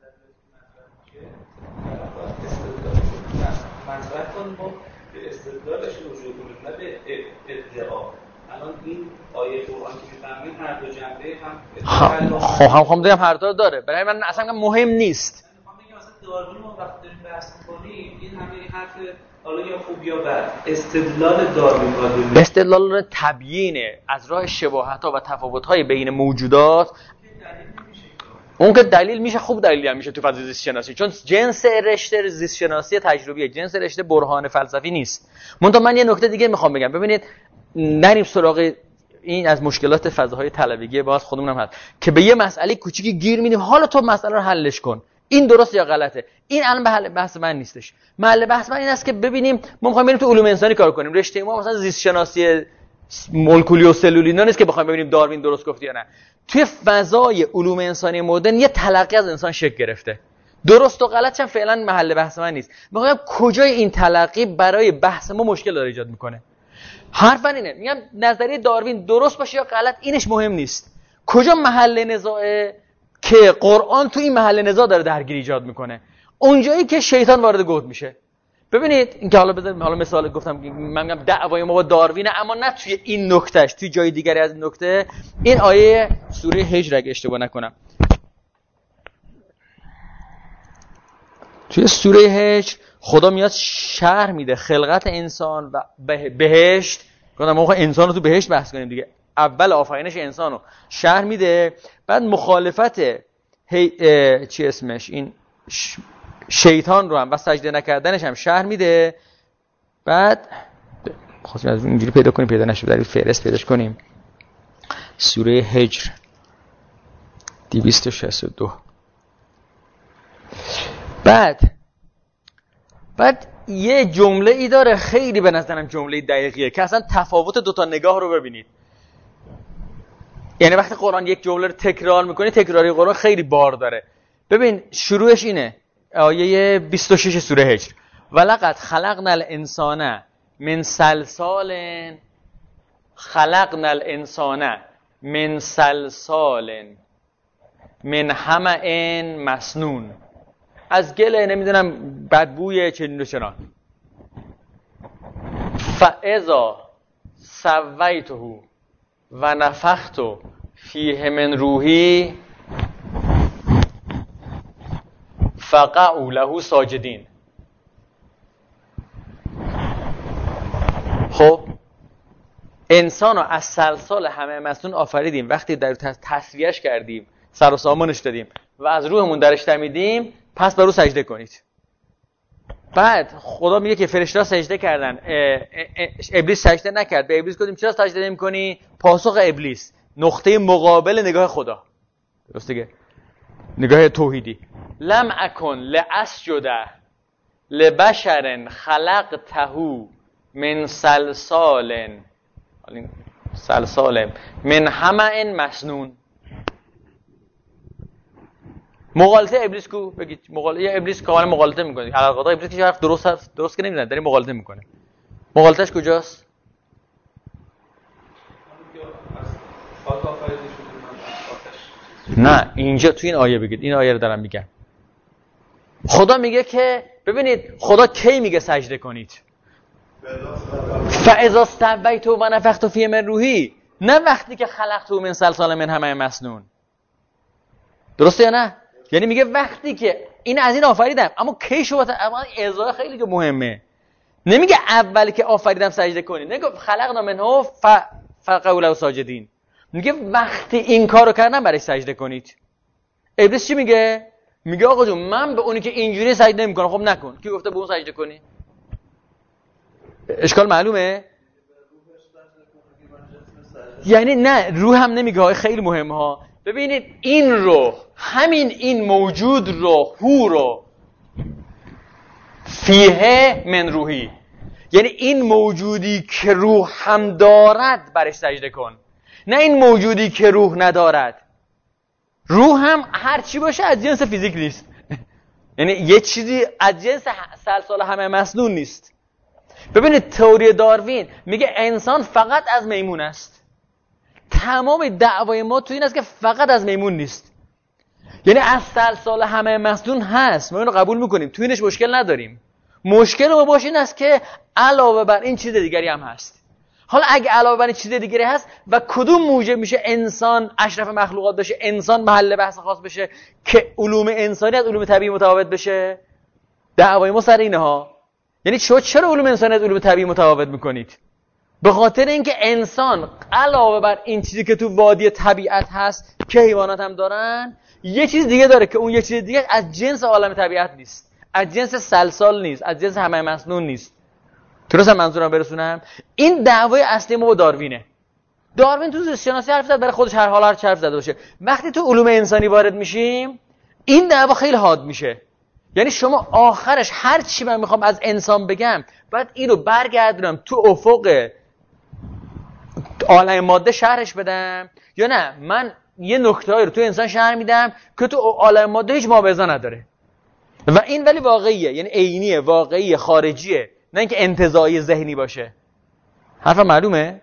Speaker 2: منظورتون ما به استدلالش رجوع کنیم نه به ادعا. الان این آیه قرآن که می‌فهمید هر دو جنبه هم
Speaker 1: خب هم خواهم دارم هر دو داره، برای من اصلا مهم نیست.
Speaker 2: میخوام بگم مثلا داروین ما وقتی داریم بحث می‌کنیم این همه حرف حالا یا خوب یا بد استدلال داروین باید
Speaker 1: استدلال تبیینه از راه شباهت‌ها و تفاوت‌های بین موجودات. اون که دلیل میشه، خوب دلیلی هم میشه تو فضای زیست شناسی، چون جنس رشته زیست شناسی تجربیه، جنس رشته برهان فلسفی نیست. منتها من یه نکته دیگه میخوام بگم، ببینید نریم سراغ این از مشکلات فضاهای طلبگی باز خودمون هم هست که به یه مسئله کوچیکی گیر میدیم، حالا تو مسئله رو حلش کن، این درست یا غلطه. این الان به حل بحث من نیستش. محل بحث من این است که ببینیم ما میخوایم بریم تو علوم انسانی کار کنیم، رشته ما مثلا زیست شناسی مولکولی و سلولی نیست که بخوایم ببینیم داروین درست گفت یا نه. توی فضای علوم انسانی مدرن یه تلقی از انسان شکل گرفته، درست و غلط هم فعلا محل بحث من نیست. میخوام کجای این تلقی برای بحث ما مشکل داره ایجاد میکنه. حرف اینه، میگم نظریه داروین درست باشه یا غلط اینش مهم نیست، کجا محل نزاعه که قرآن تو این محل نزاع داره درگیری ایجاد میکنه، اونجایی که شیطان وارد گود میشه. ببینید اینکه حالا بذارید حالا مثال گفتم، من میگم دعوای ما با داروینه، اما نه توی این نکتهش، توی جای دیگری از این نکته. این آیه سوره هجر اگه اشتباه نکنم، توی سوره هجر خدا میاد شرح میده خلقت انسان و بهشت. گفتم ما انسان رو تو بهشت بحث کنیم دیگه، اول آفرینش انسان رو شرح میده، بعد مخالفت هی چی اسمش این ش... شیطان رو هم و سجده نکردنش هم شرح میده. بعد خواستیم از اینجوری پیدا کنیم، پیدا نشد، در فهرست پیداش کنیم. سوره هجر دویست و شصت و دو. بعد بعد یه جمله ای داره خیلی به نظرم جمله دقیقیه که اصلا تفاوت دوتا نگاه رو ببینید. یعنی وقتی قرآن یک جمله رو تکرار میکنه، تکراری قرآن خیلی بار داره. ببین شروعش اینه، آیه بیست و شش سوره هجر، ولقد خلقنا الانسان من صلصال خلقنا الانسان من صلصال من حمأ مسنون، از گله نمیدونم بدبوی چنین و چنان. فاذا سویته و نفخت فیه من روحی فقعوا له ساجدین. خب انسان رو از سلسال همه مسنون آفریدیم، وقتی در تصفیهش کردیم، سر و سامانش دادیم و از روحمون درش دمیدیم، پس بر او سجده کنید. بعد خدا میگه که فرشته‌ها سجده کردن، ابلیس سجده نکرد. به ابلیس گفتیم چرا سجده نمی‌کنی؟ پاسخ ابلیس نقطه مقابل نگاه خدا، درست دیگه، نگاه توحیدی. لم اکن لاسجد لبشر خلقته من صلصال صلصال من حمأ مسنون. مغالطه ابلیس کو بگید، مغالطه ابلیس کاملا مغالطه میکنه. حلقات ابلیس که حرف درست درست که نمیزنه، داره مغالطه میکنه. مغالطهش کجاست؟ نه اینجا تو این آیه بگید، این آیه رو دارم میگم. خدا میگه که ببینید خدا کی میگه سجده کنید؟ فاذا استویت و نفخت فیه من روحی، نه وقتی که خلقته من صلصال من حمأ مسنون. درسته یا نه؟ یعنی میگه وقتی که این از این آفریدم، اما کی شو؟ اما ازای خیلی که مهمه. نمیگه اولی که آفریدم سجده کنید، نگه خلقنا منه ف فقعوا له ساجدین. میگه وقتی این کارو کردم برای سجده کنید. ابلیس چی میگه؟ میگه آقا جون من به اونی که اینجوری سجده نمیکنم. خب نکن. کی گفته به اون سجده کنی؟ اشکال معلومه؟ یعنی نه روح هم نمیگه، خیلی مهمه ها. ببینید این رو، همین این موجود رو، هو رو فیه من روحی، یعنی این موجودی که روح هم دارد برش سجده کن، نه این موجودی که روح ندارد. روح هم هر چی باشه از جنس فیزیک نیست. یعنی یه چیزی از جنس سلسال همه مسنون نیست. ببینید تئوری داروین میگه انسان فقط از میمون است. تمام دعوای ما تو این است که فقط از میمون نیست، یعنی از سلسال همه مسنون هست، ما اینو قبول میکنیم، تو اینش مشکل نداریم. مشکل ما باشه این است که علاوه بر این چیز دیگری هم هست. حالا اگه علاوه بر این چیز دیگری هست و کدوم موجب میشه انسان اشرف مخلوقات بشه، انسان محل بحث خاص بشه که علوم انسانی از علوم طبیعی متفاوت بشه؟ دعوای ما سر اینه ها. یعنی شما چرا علوم انسانی از علوم طبیعی متفاوت میکنید؟ به خاطر اینکه انسان علاوه بر این چیزی که تو وادی طبیعت هست که حیوانات هم دارن، یه چیز دیگه داره که اون یه چیز دیگه از جنس عالم طبیعت نیست، از جنس سلسال نیست، از جنس همه مسنون نیست. درست منظورم برسونم؟ این دعوای اصلی ما با داروینه. داروین تو زیست شناسی حرف زد، برای خودش هر حال هر چه حرف زده باشه. وقتی تو علوم انسانی وارد میشیم این دعوا خیلی حاد میشه. یعنی شما آخرش هر چی من میخوام از انسان بگم باید اینو برگردونم تو افق عالم ماده شرحش بدم، یا نه من یه نکته‌ای رو تو انسان شرح میدم که تو عالم ماده هیچ مابعضا نداره و این ولی واقعیه، یعنی عینیه، واقعیه، خارجیه، نه اینکه انتزاعی ذهنی باشه. حرفم معلومه؟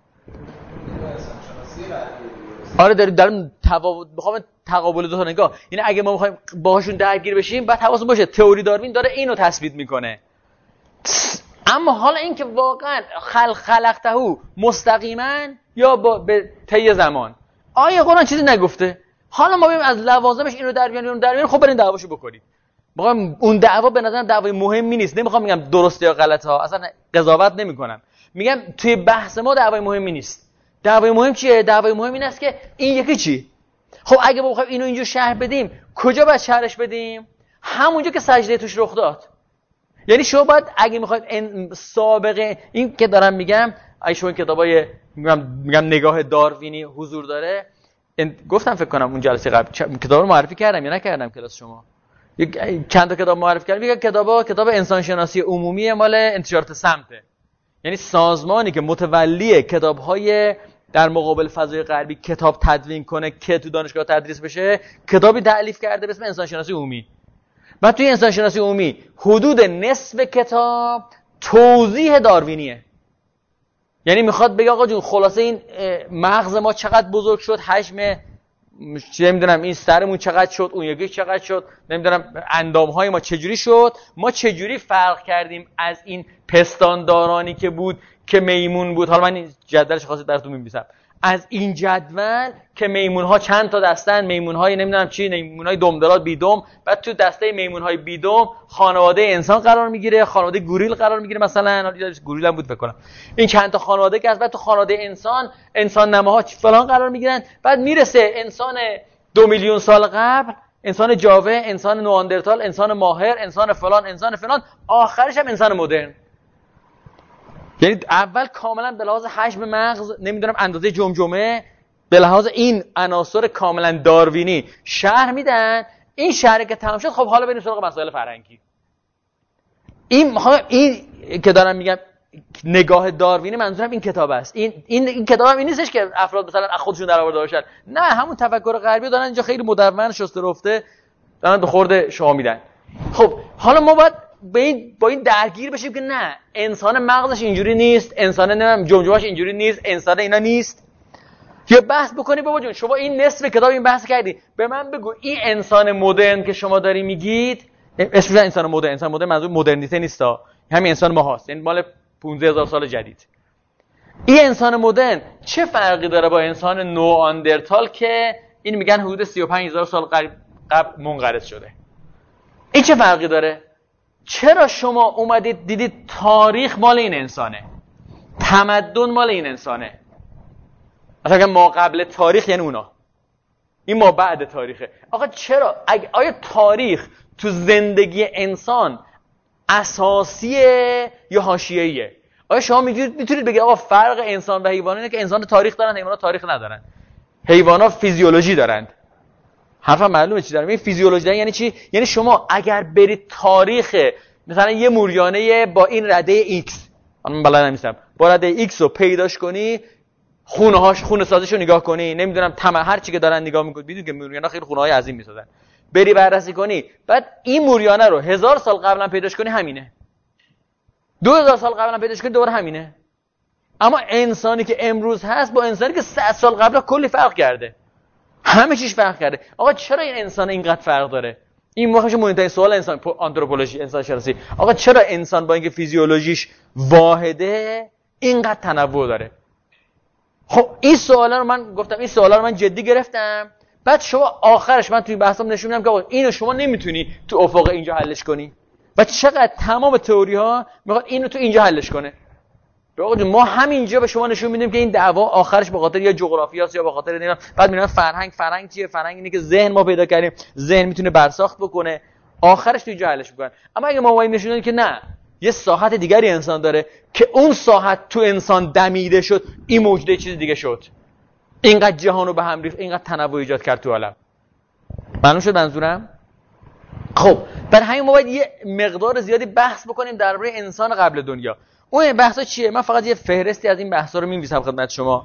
Speaker 1: آره داریم داریم تفاوت بخوام تقابل دو تا نگاه. یعنی اگه ما می‌خوایم باهاشون درگیر بشیم بعد حواسمون باشه تئوری داروین داره اینو تثبیت میکنه. اما حالا اینکه واقعا خلق خلقته مستقیما یا با به طی زمان، آیه قرآن چیزی نگفته. حالا ما بریم از لوازمش اینو در بیان اون در بیان، خب بریم دعواشو بکنید. میگم اون دعوا به نظر دعوای مهمی نیست. نمیخوام میگم درسته یا غلطه ها، اصلا قضاوت نمیکنم. میگم توی بحث ما دعوای مهمی نیست. دعوای مهم چیه؟ دعوای مهم این است که این یکی چی؟ خب اگه ما بخوایم اینو اینجا شرح بدیم، کجا باید شرحش بدیم؟ همونجا که سجده توش رخ داد. یعنی شما باید اگه میخواید این سابقه این که دارم میگم، اگه شما این کتابای میگم میگم نگاه داروینی حضور داره، گفتم فکر کنم اون جلسه قبل کتاب رو معرفی کردم یا نکردم کلاس شما. یک چند تا کتاب معرفی کردم. یک کتابا کتاب انسان شناسی عمومی مال انتشارات سمته، یعنی سازمانی که متولی کتاب‌های در مقابل فضای غربی کتاب تدوین کنه که تو دانشگاه تدریس بشه، کتابی تألیف کرده به اسم انسان شناسی عمومی. بعد توی انسان شناسی عمومی حدود نصف کتاب توضیح داروینیه. یعنی میخواد بگه آقا جون خلاصه این مغز ما چقدر بزرگ شد، حجم چه نمیدونم این سرمون چقدر شد، اون یکی چقدر شد، نمیدونم اندامهای ما چجوری شد، ما چجوری فرق کردیم از این پستاندارانی که بود که میمون بود. حالا من این جدولش خاصی براتون می‌نویسم. از این جدول که میمون‌ها چند تا دستن، میمون‌های نمیدونم چی، میمون‌های دمدارات بی دم، بعد تو دسته میمون‌های بی دم خانواده انسان قرار میگیره، خانواده گوریل قرار میگیره، مثلا حالا گوریل هم بود فکر کنم. این چند تا خانواده که از بعد تو خانواده انسان، انسان نماها فلان قرار میگیرن، بعد میرسه انسان دو میلیون سال قبل، انسان جاوه، انسان نواندرتال، انسان ماهر، انسان فلان، انسان فلان، آخرش هم انسان مدرن. یعنی اول کاملا به لحاظ حجم مغز، نمیدونم اندازه جمجمه، به لحاظ این عناصر کاملا داروینی شرح میدن. این شرح که تمام شد، خب حالا بریم سراغ مسائل فرهنگی. این این که دارم میگم نگاه داروینی، منظورم این کتاب است. این این این کتاب هم این نیستش که افراد مثلا خودشون در آورده باشن، نه، همون تفکر غربی دارن اینجا خیلی مدون شسته رفته دارن به خورد شما میدن. خب حالا ما باید با این با این درگیر بشیم که نه، انسان مغزش اینجوری نیست، انسان نمیدونم جمجمه‌اش اینجوری نیست، انسان اینا نیست. یا بحث بکنی بابا جون شما این نصف کتاب این بحث کردی، به من بگو این انسان مدرن که شما داری میگید، اسمش انسان مدرن، انسان مدرن منظور مدرنیته نیستا، همین انسان ما هست، یعنی مال پانزده هزار سال جدید. این انسان مدرن چه فرقی داره با انسان نواندرتال که این میگن حدود سی و پنج هزار سال قبل منقرض شده؟ این چه فرقی داره؟ چرا شما اومدید دیدید تاریخ مال این انسانه، تمدن مال این انسانه؟ اصلا ما قبل تاریخ یعنی اونا، این ما بعد تاریخه. آقا چرا؟ آیا تاریخ تو زندگی انسان اساسیه یا حاشیه‌ایه؟ آیا شما میتونید بگید آقا فرق انسان و حیوان اینه که انسان تاریخ دارن، حیوانات تاریخ ندارن؟ حیوانات فیزیولوژی دارن. حرفم معلومه چی دارم. این فیزیولوژی دارن یعنی چی؟ یعنی شما اگر برید تاریخ مثلا یه موریانه با این رده ایکس، من بلد نمیستم، با رده ایکس رو پیداش کنی، خونه هاش خونه سازیشو نگاه کنی، نمیدونم تمام هر چی که دارن نگاه میکنی، میدونی که موریانا خیلی خونه های عظیم میسازن، بری بررسی کنی، بعد این موریانه رو هزار سال قبلا پیداش کنی همینه، دو هزار سال قبلا پیداش کنی دوباره همینه. اما انسانی که امروز هست با انسانی که صد سال قبل کلی فرق کرده، همه چیش فرق کرده. آقا چرا این انسان اینقدر فرق داره؟ این واقعا مهمترین سوال انسان آنتروپولوژی، انسان شناسی. آقا چرا انسان با اینکه فیزیولوژیش واحده اینقدر تنوع داره؟ خب این سوالا رو من گفتم، این سوالا رو من جدی گرفتم. بعد شما آخرش من توی بحثم نشون میدم که آقا اینو شما نمیتونی تو افق اینجا حلش کنی و چقدر تمام تئوری ها میخواد اینو تو اینجا حلش کنه. آقا ما همینجا به شما نشون میدیم که این دعوا آخرش به خاطر یا جغرافیاست یا به خاطر نمیدونم، بعد میگن فرهنگ. فرهنگ چیه؟ فرهنگ اینه که ذهن ما پیدا کردیم، ذهن میتونه برساخت بکنه، آخرش تو اینجا حلش میکنن. اما اگه ما اومدیم نشون بدیم که نه، یه ساحت دیگری انسان داره که اون ساحت تو انسان دمیده شد، این موجوده چیز دیگه شد، اینقدر جهانو به هم ریخت، اینقدر تنوع ایجاد کرد تو عالم. معلوم شد منظورم؟ خب برای همین ما باید یه مقدار زیادی بحث بکنیم درباره انسان قبل دنیا. اون بحثا چیه؟ من فقط یه فهرستی از این بحثا رو می‌نویسم خدمت شما.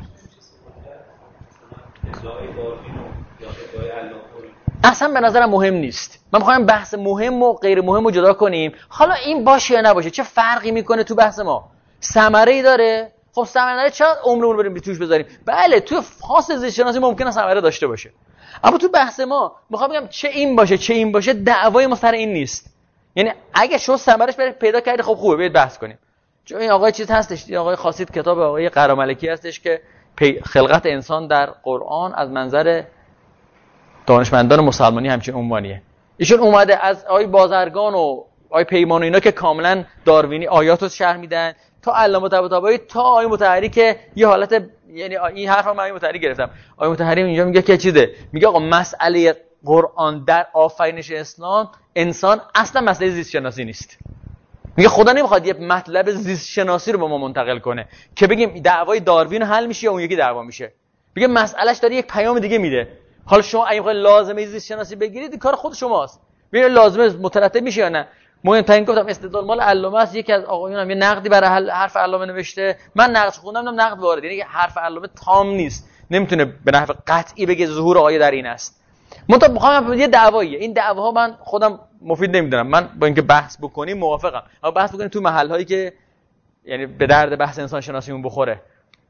Speaker 1: اصلا به نظرم مهم نیست. من می‌خوام بحث مهم و غیر مهم رو جدا کنیم. حالا این باشه یا نباشه چه فرقی میکنه تو بحث ما؟ ثمره‌ای داره؟ خب ثمره داره، چرا عمرمون رو بریم توش بذاریم؟ بله تو خاص زیست شناسی ممکنه ثمره داشته باشه، اما تو بحث ما میخوام بگم چه این باشه چه این باشه، دعوای ما سر این نیست. یعنی اگه شما ثمرش برید پیدا کردید خب خوبه، برید بحث کنیم. چون این آقای چیز هستش، این آقای خاصیت کتاب آقای قراملکی هستش که خلقت انسان در قرآن از منظر دانشمندان مسلمانی همچین عنوانیه. ایشون اومده از آقای بازرگان و آقای پیمان و اینا که کاملا داروینی آیات رو شرح میدن، تا علامه طباطبایی، تا آقای مطهری که یه حالت، یعنی این حرف رو من آقای مطهری گرفتم. آقای مطهری اینجا میگه که چیزه، میگه آقا مسئله قرآن در آفرینش اسلام انسان اصلا مسئله زیست شناسی نیست. میگه خدا نمیخواد یه مطلب زیست شناسی رو به ما منتقل کنه که بگیم دعوای داروین حل میشه یا اون یکی دعوا میشه. میگه مسئلهش داره یک پیام دیگه میده. حالا شما اگه میخواید لازمه زیست شناسی بگیرید کار خود شماست. ببین لازمه مترتب میشه یا نه. مهمترین گفتم استدلال مال علامه است. یکی از آقایون هم یه نقدی برای حرف علامه نوشته، من نقدش خوندم، نقد وارد، یعنی حرف علامه تام نیست، نمیتونه به نحو قطعی بگه ظهور آیه در این است. منتها میخوام یه دعواییه، این دعواها من خودم مفید نمیدونم. من با اینکه بحث بکنیم موافقم، اما بحث بکنیم تو محل هایی که یعنی به درد بحث انسان شناسیمون بخوره.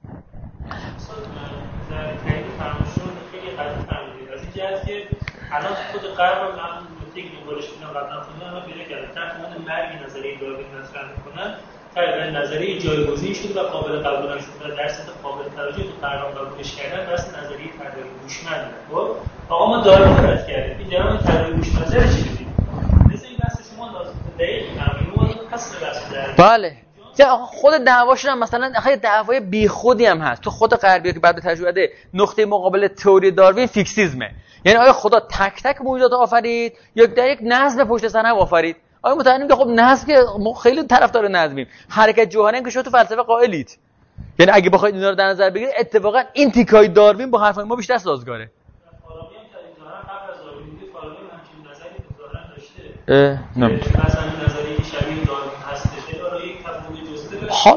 Speaker 3: الان خود غرب هم نقطه‌ای که دوبارش می‌کنن قبلا خوندن و پیدا کردن تحت عنوان مرگ نظریه داروین مطرح می‌کنن تقریبا نظریه جایگزین شد و قابل قبول هم شد و در سطح قابل توجه تو پرنامه قبولش کردن بس نظریه طراحی هوشمند. خب آقا ما داریم رد کردیم این جناب طراحی هوشمند چی دیدید؟ مثل این بحث شما لازم دقیق معلومه پس بحث در
Speaker 1: بله خود دعواشون هم مثلا خیلی دعوای بیخودی هم هست تو خود غربی‌ها که بعد به تجربه نقطه مقابل تئوری داروین فیکسیزمه. یعنی آیا خدا تک تک موجودات آفرید یا در یک نظم پشت سر هم آفرید؟ آیا متأکدیم که خب نظم که ما خیلی طرفدار نظمیم، حرکت جوهری که شما تو فلسفه قائلید. یعنی اگه بخواید اینا رو در نظر بگیرید اتفاقا این تیکای داروین با حرفای ما بیشتر سازگاره.
Speaker 3: فارابی هم تا این ظاهرا قبل از داروین که فارابی همچین نظری ظاهرا داشته. اه نه. مثلا نظریه که شبیه داروین هستش داره یک تفاوت جزئه.
Speaker 1: خب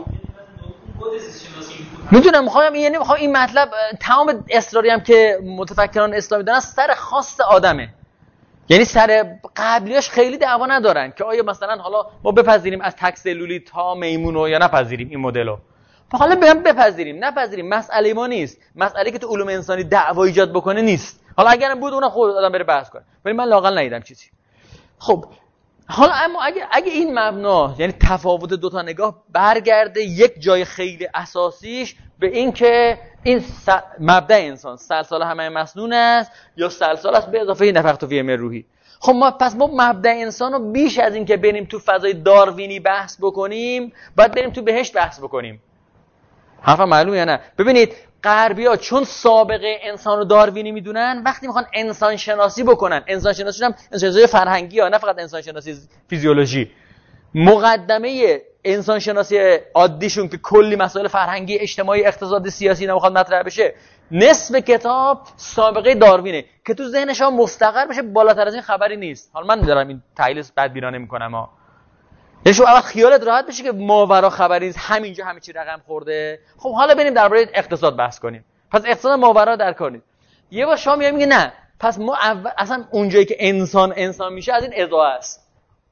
Speaker 1: میدونم میخوام یعنی میخوام این مطلب تمام اصراری هم که متفکران اسلامی دارن سر خاص آدمه. یعنی سر قبلیاش خیلی دعوا ندارن که آیا مثلا حالا ما بپذیریم از تک سلولی تا میمونو یا نپذیریم این مدلو. حالا بگم بپذیریم نپذیریم مسئله ما نیست. مسئله که تو علوم انسانی دعوا ایجاد بکنه نیست. حالا اگرم بود اونم خود آدم بره بحث کنه. ولی من لااقل ندیدم چیزی. خب حالا اما اگه اگه این مبنا یعنی تفاوت دو تا نگاه برگرده یک جای خیلی اساسیش به این که این س... مبدأ انسان سلسال همه مسنون است یا سلسال است به اضافه نفخت فیه من روحی. خب ما پس ما مبدأ انسان رو بیش از این که بریم تو فضای داروینی بحث بکنیم باید بریم تو بهشت بحث بکنیم. حرفم معلومه یا نه؟ ببینید غربی‌ها چون سابقه انسان رو داروینی میدونن وقتی میخوان انسان شناسی بکنن انسان شناسی هم انسان شناسی فرهنگی ها نه فقط انسان شناسی فیزیولوژی مقدمه انسان شناسی عادیشون که کلی مسائل فرهنگی اجتماعی اقتصادی سیاسی نمیخواد مطرح بشه نصف کتاب سابقه داروینه که تو ذهنشون مستقر بشه بالاتر از این خبری نیست. حالا من دارم این تحلیل بدبینانه میکنم ها یعنی شما اول خیالت راحت بشه که ماورا خبری نیست همینجا همه چی رقم خورده. خب حالا بریم درباره اقتصاد بحث کنیم. پس اقتصاد ماورا در کار نیست. یه بار شما میگه نه پس ما اول اصلا اونجایی که انسان انسان میشه از این اضاءه است.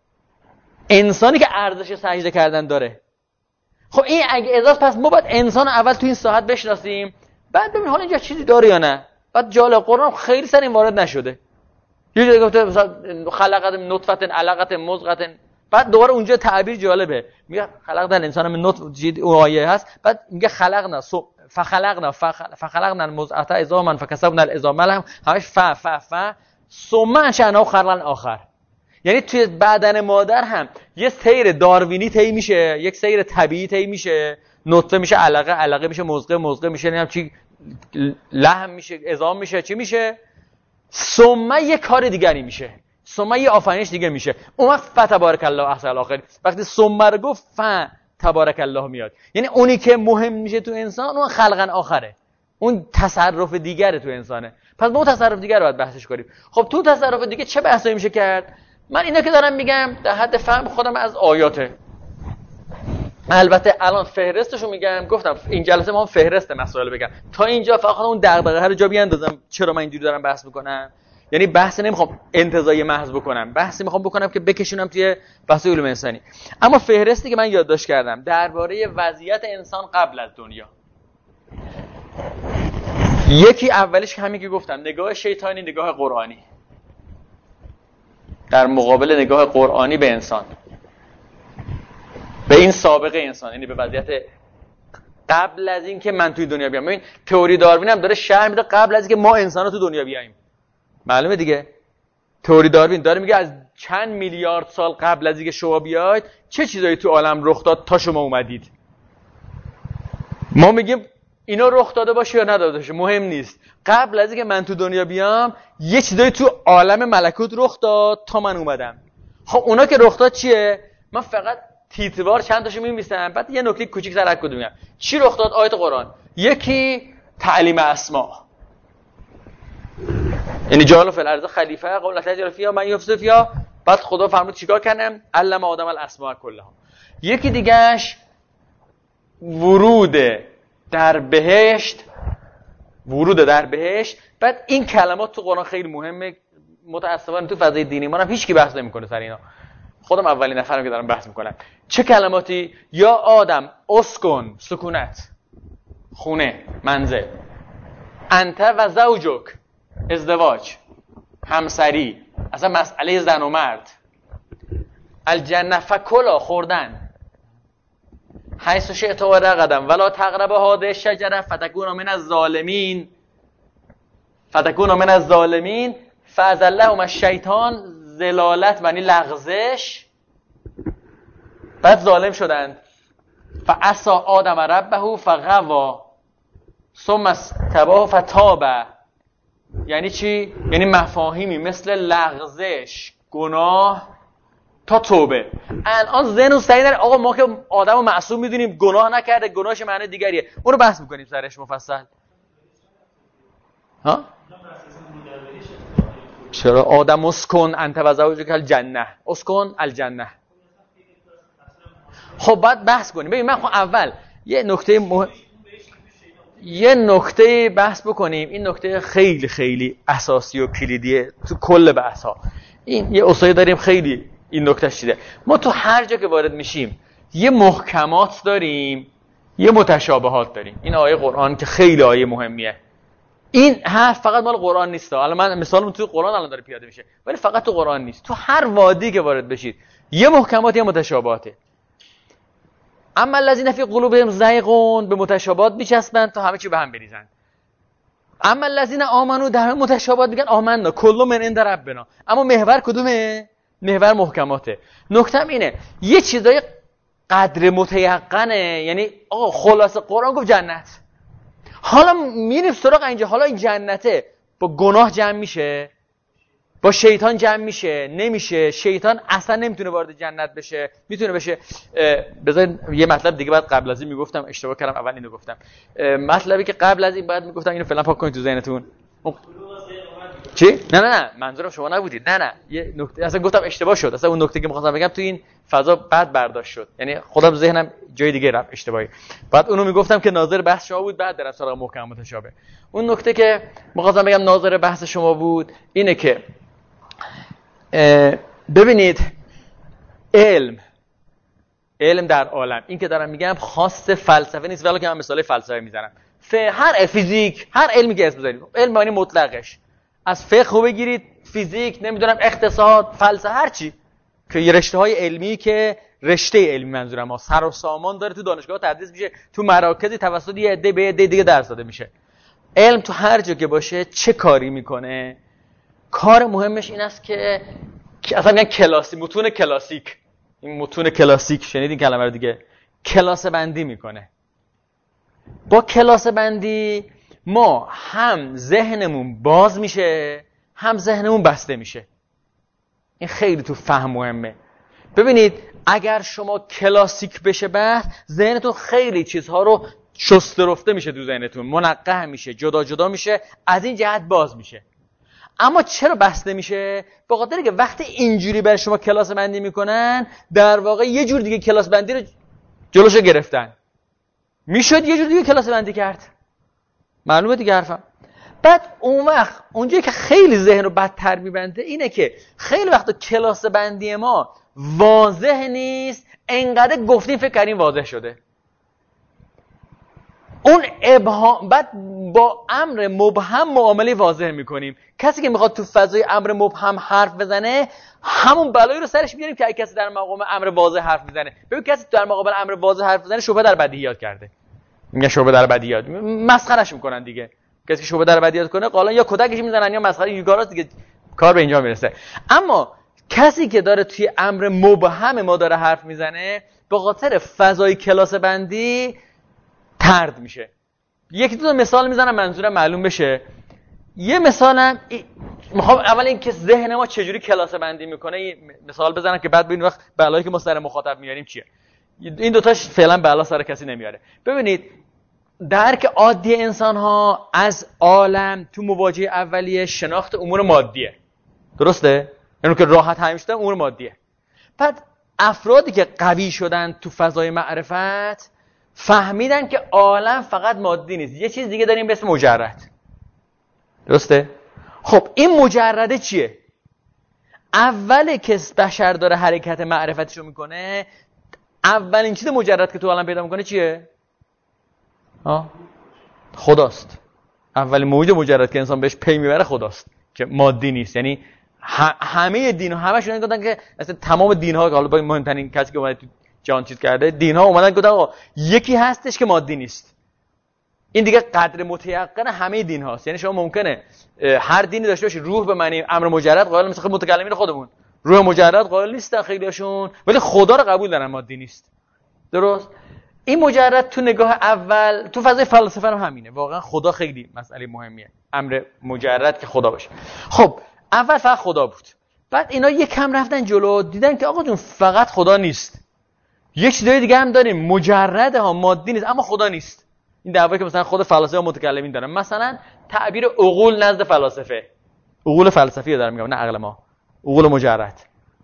Speaker 1: انسانی که ارزش سجده کردن داره. خب این اگه اضاءه پس ما باید انسان اول تو این ساحت بشناسیم بعد ببینیم حالا اینجا چیزی داره یا نه. بعد جالب قرآن خیلی سر این وارد نشده. یه جایی گفته مثلا خلقت نطفه علقه مضغه بعد دوباره اونجا تعبیر جالبه میگه خلقنا الانسان من نطفه اون آیه هست بعد میگه خلقنا فخلقنا فخلقنا المضغه عظاما فكسونا العظام لحم همش ف ف ف ثم انشأناه خلقا آخر. یعنی توی بدن مادر هم یه سیر داروینی طی میشه یک سیر طبیعی طی میشه نطفه میشه علقه علقه میشه مضغه مضغه میشه نمیدونم چی لحم میشه عظام میشه چی میشه ثم یه کار دیگری میشه ثم یه آفرینش دیگه میشه. اون وقت فتبارک الله احسن الخالقین وقتی ثم رو گفت ف تبارک الله میاد یعنی اونی که مهم میشه تو انسان اون خلقا آخره اون تصرف دیگره تو انسانه. پس ما تصرف دیگر رو باید بحثش کنیم. خب تو تصرف دیگه چه بحثایی میشه کرد؟ من اینا که دارم میگم در حد فهم خودم از آیاته. البته الان فهرستشو میگم گفتم این جلسه ما فهرست مسائل بگم تا اینجا فقط اون دغدغه هر جا بیاندازم چرا من اینجوری دارم بحث میکنم. یعنی بحث نمیخوام انتزاعی محض بکنم بحثی میخوام بکنم که بکشونم توی بحث علوم انسانی. اما فهرستی که من یادداشت کردم درباره وضعیت انسان قبل از دنیا یکی اولیش همین که گفتم نگاه شیطانی نگاه قرآنی در مقابل نگاه قرآنی به انسان به این سابقه انسان یعنی به وضعیت قبل از این که من توی دنیا بیام. ببین تئوری داروین هم داره شرح میده قبل از این که ما انسانا تو دنیا بیاییم. معلومه دیگه تئوری داروین داره میگه از چند میلیارد سال قبل از اینکه شما بیاید چه چیزایی تو عالم رخ داد تا شما اومدید. ما میگیم اینا رخ داده باشه یا نداده باشه مهم نیست. قبل از اینکه من تو دنیا بیام یه چیزایی تو عالم ملکوت رخ داد تا من اومدم. خب اونا که رخ داد چیه؟ من فقط تیتروار چند تاشو می‌نویسم بعد یه نکته کوچیک سر هر کدوم میگم. چی رخ داد؟ آیات قرآن. یکی تعلیم اسما یعنی جعل فی الارض خلیفه قول تجعل فیها من یفسد فیها بعد خدا فرمود چیکار کنم علم آدم الاسماء کلها. یکی دیگهش ورود در بهشت ورود در بهشت. بعد این کلمات تو قرآن خیلی مهمه متأسفانه تو فضای دینی ما هم هیچ کی بحث نمیکنه سر اینا. خودم اولین نفرم که دارم بحث میکنم. چه کلماتی؟ یا آدم اسکن سکونت خونه منزل انت و زوجک ازدواج همسری اصلا مسئله زن و مرد الجنه فکلا خوردن حیث شئت و رغدا ولا تقربوا هذه الشجره فتكونوا من الظالمین فتكونوا من الظالمین فازلهما الشیطان ضلالت معنی لغزش، بعد ظالم شدند. فعصى آدم ربه فغوى ثم استباه فتاب. یعنی چی؟ یعنی مفاهیمی مثل لغزش، گناه تا توبه. الان ذهن و سعی داره آقا ما که آدم رو معصوم میدونیم گناه نکرده، گناهش معنی دیگریه، اون رو بحث میکنیم سرش مفصل. ها؟ چرا آدم اسکن انت و زوجک الجنه، اسکن الجنه. خب باید بحث کنیم. ببین من خب اول یه نکته مهم... یه نکته بحث بکنیم. این نکته خیلی خیلی اساسی و کلیدیه تو کل بحث ها. این یه اصولی داریم خیلی این نکته شده. ما تو هر جا که وارد میشیم یه محکمات داریم، یه متشابهات داریم. این آیه قرآن که خیلی آیه مهمیه. این حرف فقط مال قرآن نیست. الان من مثالم توی قرآن الان داره پیاده میشه، ولی فقط تو قرآن نیست. تو هر وادی که وارد بشید یه محکمات یه متشابهاته. اما الذین فی قلوبهم زیغ، به متشابهات میچسبند تا همه چی به هم بریزن. اما الذین آمنوا، در متشابهات میگن آمنا کل من عند ربنا. اما محور کدومه؟ محور محکماته. نکتم اینه یه چیزای قدر متیقنه، یعنی آقا خلاصه قرآن گفت جنت، حالا میریم سراغ اینجا، حالا این جنته با گناه جمع میشه، با شیطان جمع میشه، نمیشه. شیطان اصلا نمیتونه وارد جنت بشه، میتونه بشه. بذارین یه مطلب دیگه بعد قبل از این میگفتم، اشتباه کردم اول اینو گفتم. مطلبی که قبل از این بعد میگفتم اینو فعلا پاک کنید تو ذهنتون. چی؟ نه نه نه منظورم شما نبودید. نه نه یه نکته اصلا گفتم اشتباه شد. اصلا اون نکته که می‌خواستم بگم تو این فضا بعد برداشت شد، یعنی خودم ذهنم جای دیگه رفت اشتباهی. بعد اونو میگفتم که ناظر بحث شما بود، بعد درم سراغ محکم متشابه. اون نکته که می‌خواستم بگم ناظر بحث شما بود اینه که ببینید علم علم در عالم، این که دارم میگم خاص فلسفه نیست، ولی که من مثال فلسفه میزنم. هر فیزیک، هر علمی که اسم بذارید، علم معنی مطلقش، از فقه بگیرید، فیزیک، نمیدونم اقتصاد، فلسفه، هر چی که یه رشته‌های علمی که رشته علمی منظورم ها سر و سامان داره، تو دانشگاه تدریس میشه، تو مراکزی توسط یه عده به عده دیگه درس داده میشه. علم تو هر جا که باشه چه کاری میکنه؟ کار مهمش این است که اصلا میگن کلاسی، متون کلاسیک، این متون کلاسیک شنیدین کلمه رو دیگه، کلاسه بندی میکنه. با کلاسه بندی ما هم ذهنمون باز میشه، هم ذهنمون بسته میشه. این خیلی تو فهم مهمه. ببینید اگر شما کلاسیک بشه بحث، ذهنتون خیلی چیزها رو شسته رفته میشه، تو ذهنتون منقح میشه، جدا جدا میشه، از این جهت باز میشه. اما چرا بسته میشه؟ به خاطر که وقتی اینجوری بر شما کلاس بندی میکنن، در واقع یه جور دیگه کلاس بندی رو جلوشو گرفتن. میشد یه جور دیگه کلاس بندی کرد. معلومه دیگه حرفم. بعد اون وقت اونجایی که خیلی ذهن رو بدتر میبنده اینه که خیلی وقتا کلاس بندی ما واضح نیست، انقدر گفتیم فکر کردیم واضح شده. اون ابهام، بعد با امر مبهم معامله واضح میکنیم. کسی که میخواد تو فضای امر مبهم حرف بزنه، همون بلایی رو سرش میاریم که کسی در مقام امر واضح حرف میزنه. ببین کسی در مقابل امر واضح حرف میزنه شبهه در بدیهیات کرده. میگن شبهه در بدیهیات، مسخرهش میکنن دیگه. کسی که شبهه در بدیهیات کنه قالا یا کتکش میزنن یا مسخره این کارا دیگه، کار به اینجا میرسه. اما کسی که داره توی امر مبهم ما داره حرف میزنه، به خاطر فضای کلاس بندی طرد میشه. یکی دو تا مثال میزنم منظورم معلوم بشه. یه مثالم میخوام اول این که ذهن ما چجوری کلاس بندی میکنه یه مثال بزنم که بعد ببینید وقت بلایی که ما سر مخاطب میاریم چیه. این دوتاش فعلا بلا سر کسی نمیاره. ببینید درک عادی انسان ها از عالم تو مواجهه اولیه شناخت امور مادیه، درسته؟ یعنی که راحت همیشه امور مادیه. بعد افرادی که قوی شدن تو فضای معرفت فهمیدن که عالم فقط مادی نیست، یه چیز دیگه داریم به اسم مجرد، درسته؟ خب این مجرده چیه؟ اوله که بشر داره حرکت معرفتشو میکنه، اولین چیز مجرد که تو عالم پیدا میکنه چیه؟ آه؟ خداست. اولین موجود مجرد که انسان بهش پی میبره خداست که مادی نیست. یعنی همه دین ها همشون گفتن که اصلا تمام دین ها، حالا با مهمترین کسی که اومده تو جهان چیز کرده، دین ها اومدن گفتن آقا یکی هستش که مادی نیست. این دیگه قدر متیقن همه دین هاست. یعنی شما ممکنه هر دینی داشته باشی روح به معنی امر مجرد قائل، مثل متکلمین خودمون روح مجرد قائل نیستن خیلیشون، ولی خدا رو قبول دارن مادی نیست. درست؟ این مجرد تو نگاه اول تو فضای فلسفه هم همینه. واقعا خدا خیلی مسئله مهمیه، امر مجرد که خدا باشه. خب اول فقط خدا بود، بعد اینا یک کم رفتن جلو، دیدن که آقا جون فقط خدا نیست، یک چیزای دیگه هم داریم، مجرد ها مادی نیست اما خدا نیست. این دعوایی که مثلا خود فلاسفه و متکلمین دارن، مثلا تعبیر عقول نزد فلاسفه، عقول فلسفی دارم میگم نه عقل ما، عقول مجرد.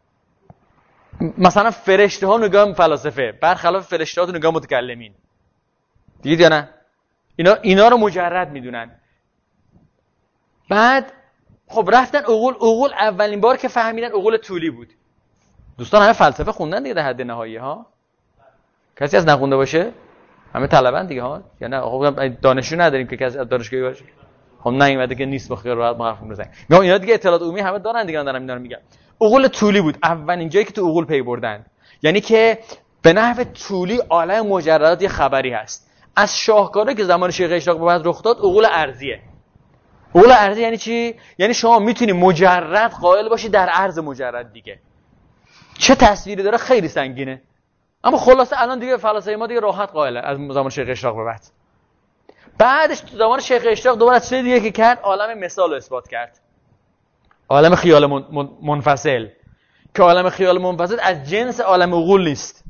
Speaker 1: مثلا فرشته ها نگاه فلاسفه برخلاف فرشته ها تو نگاه متکلمین. دیدید یا نه؟ اینا اینا رو مجرد میدونن. بعد خب رفتن عقول، عقول اولین بار که فهمیدن عقول طولی بود. دوستان همه فلسفه خوندن دیگه در حد نهایی ها؟ کسی از نخونده باشه؟ همه طلبن دیگه ها؟ یا نه خب دانشجو نداریم که کسی از دانشگاهی باشه. خب نیومده که نیست، بخیر راحت ما حرف بزنیم. میگم اینا دیگه اطلاعات عمومی همه دارن دیگه، دارم اینا رو میگم. عقول طولی بود اولین جایی که تو عقول پی بردن، یعنی که به نحو طولی عالم مجردات یه خبری هست. از شاهکاره که زمان شیخ اشراق به بعد رخ داد عقول ارضیه. عقول ارضی یعنی چی؟ یعنی شما میتونی مجرد قائل باشی در عرض مجرد دیگه. چه تصویری داره؟ خیلی سنگینه. اما خلاصه الان دیگه فلاسفه ما دیگه راحت قائله از زمان شیخ اشراق به بعد. بعدش تو زمان شیخ اشراق دوباره چیز دیگه که کرد، عالم مثال رو اثبات کرد. عالم خیال من، من، منفصل که عالم خیال منفصل از جنس عالم عقول نیست.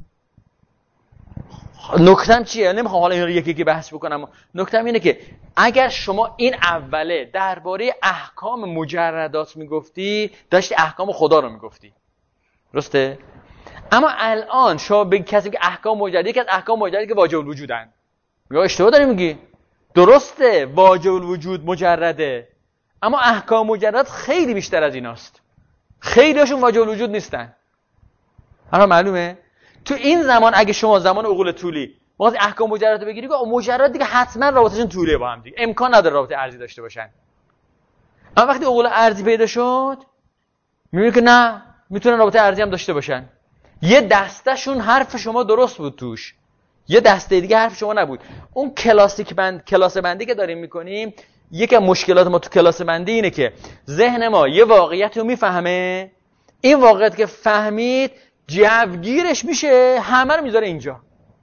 Speaker 1: نکتم چیه؟ نمیخوام حالا این رو یکی یکی بحث بکنم. نکتم اینه که اگر شما این اوله درباره احکام مجردات میگفتی، داشتی احکام خدا رو میگفتی. درسته؟ اما الان شما به کسی که احکام مجردی که از احکام مجردی که واجب الوجودن، میگه اشتباه داری میگی. درسته واجب الوجود مجرده، اما احکام مجرد خیلی بیشتر از ایناست. خیلی هاشون واجب الوجود نیستن. حالا معلومه؟ تو این زمان اگه شما زمان عقول طولی واسه احکام مجرد بگیری، مجرد دیگه حتما رابطهشون طولیه با هم دیگه، امکان نداره رابطه ارضی داشته باشن. اما وقتی عقول ارضی پیدا شد، میبینی که نه، میتونن رابطه ارضی هم داشته باشن. یه دستهشون حرف شما درست بود توش، یه دسته دیگه حرف شما نبود. اون کلاسیک بند، کلاس بندی که داریم میکنیم، یکی از مشکلات ما تو کلاس بندی اینه که ذهن ما یه واقعیت رو میفهمه، این واقعیت که فهمید جوگیرش میشه، همه رو میذاره اینجا.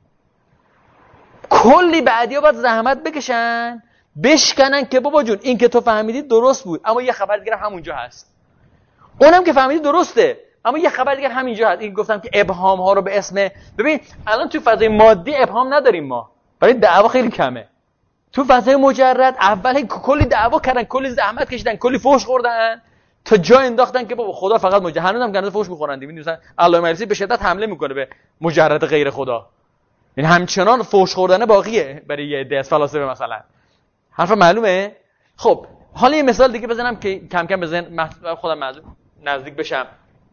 Speaker 1: کلی بعدیا باید زحمت بکشن بشکنن که بابا جون این که تو فهمیدی درست بود، اما یه خبر دیگه همونجا هست. اونم که فهمیدی درسته، اما یه خبر دیگه همینجا هست. این گفتم که ابهام ها رو به اسم، ببین الان تو فضای مادی ابهام نداریم ما، برای دعوا خیلی کمه. تو فضای مجرد اول کلی دعوا کردن، کلی زحمت کشیدن، کلی فحش خوردن تا جا انداختن که بابا خدا فقط مجرد. هنوزم کنه فحش میخورن دیگه. مثلا علامه مجلسی به شدت حمله میکنه به مجرد غیر خدا. این همچنان فحش خوردن باقیه برای یه عده از فلاسفه مثلا. حرف معلومه؟ خب حالا یه مثال دیگه بزنم که کم کم بزن خودم نزدیک بشم.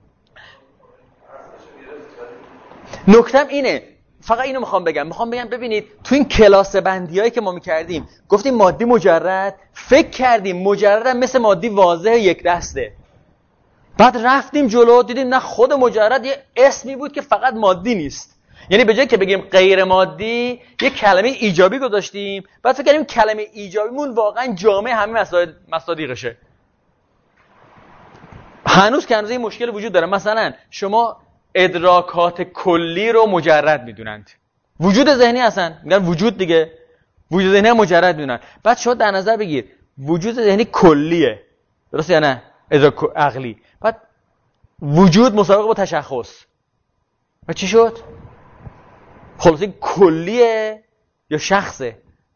Speaker 1: نکتم اینه، فقط اینو میخوام بگم میخوام بگم ببینید تو این کلاس بندیایی که ما میکردیم، گفتیم مادی مجرد، فکر کردیم مجرد هم مثل مادی واضح یک دسته. بعد رفتیم جلو دیدیم نه، خود مجرد یه اسمی بود که فقط مادی نیست. یعنی به جای که بگیم غیر مادی، یه کلمه ایجابی گذاشتیم، بعد فکر کردیم کلمه ایجابیمون واقعا جامع همه مصادیقشه. هنوز که هنوز این مشکل وجود داره. مثلا شما ادراکات کلی رو مجرد میدونند، وجود ذهنی هستن، میگن وجود دیگه، وجود ذهنی هم مجرد میدونن. بعد شما در نظر بگیر وجود ذهنی کلیه، درسته یا نه؟ ادراک عقلی. بعد وجود مسابقه با تشخص، و چی شد؟ خلاص این کلیه یا شخصه؟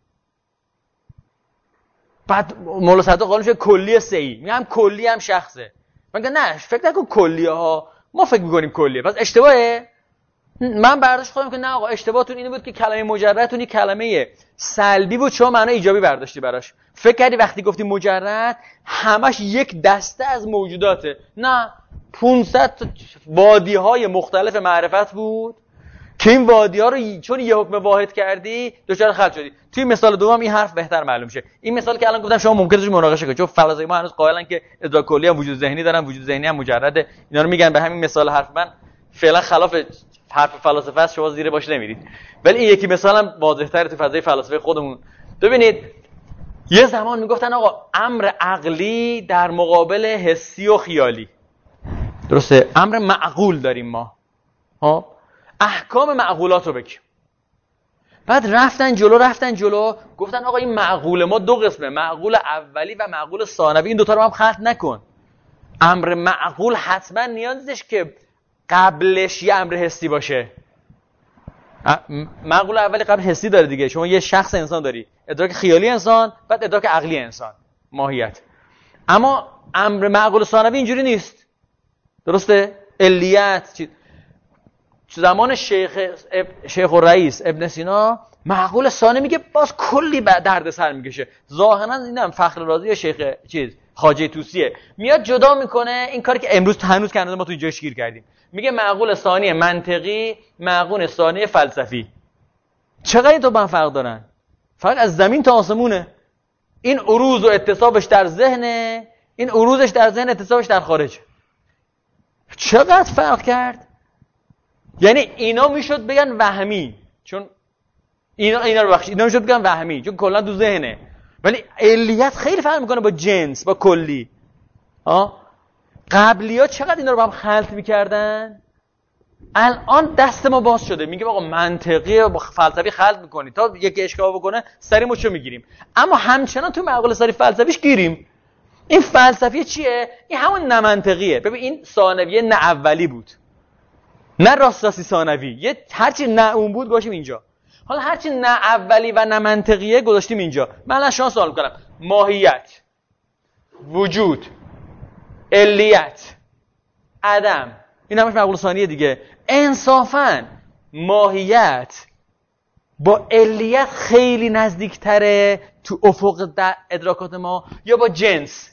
Speaker 1: بعد مولا صدوق قانون شد کلیه سهی، میگم کلی هم شخصه. میگن نه فکر نکن کلیه ها، ما فکر میکنیم کلیه. پس اشتباهه؟ من برداشت خودم که نه آقا، اشتباهتون اینه بود که کلمه مجردتون یک کلمه سلبی بود، شما معنی ایجابی برداشتی براش. فکر کردی وقتی گفتی مجرد همش یک دسته از موجوداته. نه، پانصد وادی‌های مختلف معرفت بود که این وادی‌ها رو چون یه حکم واحد کردی دچار خلط شدی. توی مثال دوم این حرف بهتر معلوم شه. این مثال که الان گفتم شما ممکنه توش مناقشه کنید، چون فلاسفه ما هنوز قائلن که ادراک کلی هم وجود ذهنی دارن، وجود ذهنی هم مجرده. اینا رو میگن به همین مثال حرف من فعلا خلاف حرف فلاسفه است شما زیر باش نمیرید، ولی این یکی مثالم واضح‌تره تو فضای فلسفه خودمون. ببینید یه زمان میگفتن آقا امر عقلی در مقابل حسی و خیالی، درسته؟ امر معقول داریم ما، ها احکام معقولات رو بگیم. بعد رفتن جلو رفتن جلو گفتن آقا این معقول ما دو قسمه، معقول اولی و معقول ثانوی، این دوتا رو هم خلط نکن. امر معقول حتما نیاز نیست که قبلش یه امر حسی باشه. معقول اولی قبل حسی داره دیگه. شما یه شخص انسان داری، ادراک خیالی انسان، بعد ادراک عقلی انسان، ماهیت. اما امر معقول ثانوی اینجوری نیست، درسته؟ علیت چی؟ زمان شیخ شیخ الرئیس ابن سینا معقول ثانی میگه باز کلی درد سر میکشه. ظاهرا اینم فخر رازی یا شیخ چیز خواجه طوسیه میاد جدا میکنه این کاری که امروز هنوز که ما تو اینجاش گیر کردیم. میگه معقول ثانی منطقی، معقول ثانی فلسفی. چقدر این تو با هم فرق دارن؟ فرق از زمین تا آسمونه. این عروض و اتصابش در ذهنه، این عروضش در ذهن، اتصابش در خارج. چقدر فرق کرد؟ یعنی اینا میشد بگن وهمی، چون اینا اینا رو بخشید، اینا میشد بگن وهمی چون کلا تو ذهنه، ولی علیت خیلی فرق میکنه با جنس، با کلی. ها قبلی‌ها چقدر اینا رو با هم خلط میکردن. الان دست ما باز شده، میگه آقا منطقی با فلسفی خلط میکنی، تا یکی اشکال بکنه سری مچو میگیریم، اما همچنان تو معقول سری فلسفیش گیریم. این فلسفی چیه؟ این همون نه منطقیه. ببین این ثانویه نه اولی بود، نه راست راستی ثانوی، یه هرچی نه اون بود گذاشتیم اینجا. حالا هرچی نه اولی و نه منطقیه گذاشتیم اینجا. من الان شما سوال میکنم ماهیت، وجود، علیت، عدم، این همش معقول ثانیه دیگه. انصافاً ماهیت با علیت خیلی نزدیکتره تو افق ادراکات ما یا با جنس؟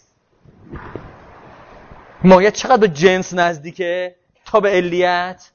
Speaker 1: ماهیت چقدر به جنس نزدیکه تا به علیت؟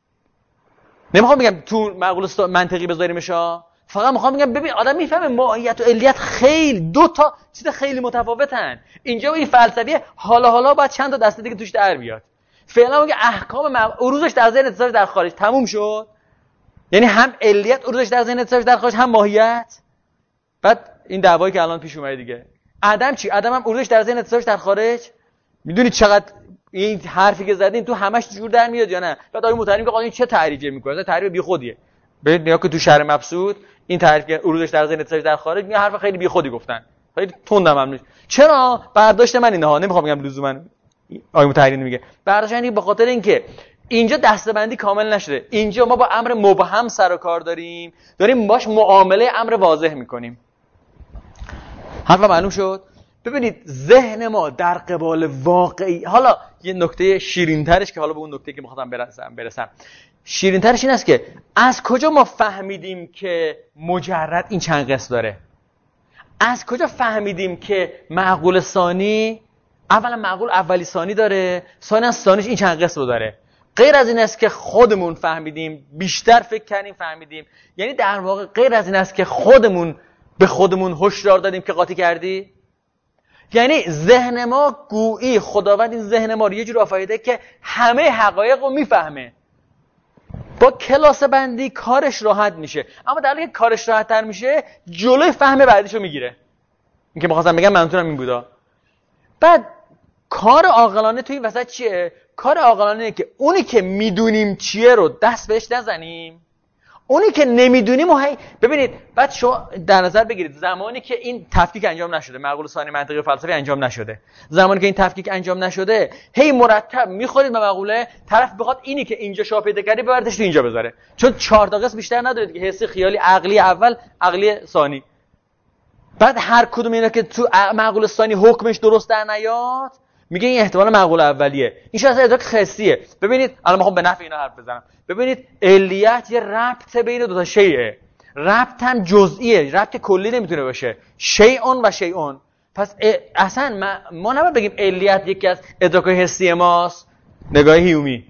Speaker 1: نمیخوام بگم تو معقول منطقی بذاریمش، فقط میخوام بگم ببین آدم میفهمه ماهیت و علیت خیلی دو تا چیز خیلی متفاوتن. اینجا این فلسفیه حالا حالا باید چند تا دسته دیگه توش در بیاد. فعلا میگه احکام عروضش در ذهن، اتصالش در خارج، تموم شد. یعنی هم علیت عروضش در ذهن، اتصالش در خارج، هم ماهیت. بعد این دعوایی که الان پیش اومده دیگه. عدم چی؟ عدم هم عروضش در ذهن، اتصالش در خارج. میدونید چقدر این حرفی که زدین تو همش جور در میاد یا نه؟ بعد آقای مترجم میگه این چه تعریفی میکنه؟ اصلا تعریف بیخودیه. ببین نیا که تو شرح مبسوط این تعریف که عروضش در ذهن، اتصالش در خارج، میگه حرف خیلی بیخودی گفتن. خیلی تندم هم نیست. چرا؟ برداشت من اینه ها، نمیخوام بگم لزوما آقای متحرین میگه برداشت اینه به خاطر اینکه اینجا دسته‌بندی کامل نشده. اینجا ما با امر مبهم سر و کار داریم، داریم باش معامله امر واضح میکنیم. حرف معلوم شد؟ ببینید ذهن ما در قبال واقعی، حالا یه نکته شیرین‌ترش که حالا به اون نکته که می‌خوام برسم برسم شیرین‌ترش این است که از کجا ما فهمیدیم که مجرد این چند قسم داره؟ از کجا فهمیدیم که معقول ثانی اولا معقول اولی ثانی داره، ثانیاً ثانیش این چند قسم رو داره؟ غیر از این است که خودمون فهمیدیم، بیشتر فکر کردیم فهمیدیم. یعنی در واقع غیر از این است که خودمون به خودمون هشدار دادیم که قاطی کردی. یعنی ذهن ما گویی خداوند این ذهن ما رو یه جور آفریده که همه حقایق رو میفهمه. با کلاسه بندی کارش راحت میشه، اما در حالی که کارش راحت تر میشه جلوی فهم بعدیش رو میگیره. این که میخواستم بگم منظورم این بودا. بعد کار عاقلانه توی این وسط چیه؟ کار عاقلانه اینه که اونی که میدونیم چیه رو دست بهش نزنیم، اونی که نمیدونیم و هی ببینید. بعد شما در نظر بگیرید زمانی که این تفکیک انجام نشده، معقول ثانی منطقی و فلسفی انجام نشده، زمانی که این تفکیک انجام نشده هی مرتب میخورید به مقوله طرف بخواد اینی که اینجا شاه پیدا کردی ببردش تو اینجا بذاره، چون چهار تا قسم بیشتر نداره دیگه، حسی، خیالی، عقلی اول، عقلی ثانی. بعد هر کدوم اینا که تو معقول ثانی حکمش درست در نیاد میگه این احتمال معقول اولیه، این شاید ادراک خاصیه. ببینید الان میخوام به نفع اینا حرف بزنم. ببینید علیت یه ربط بین دو تا شیء، ربط هم جزئیه، ربط کلی نمیتونه باشه. شیئون و شیئون. پس اصلا ما, ما نباید بگیم علیت یکی از ادراک‌های حسی ماست. نگاه هیومی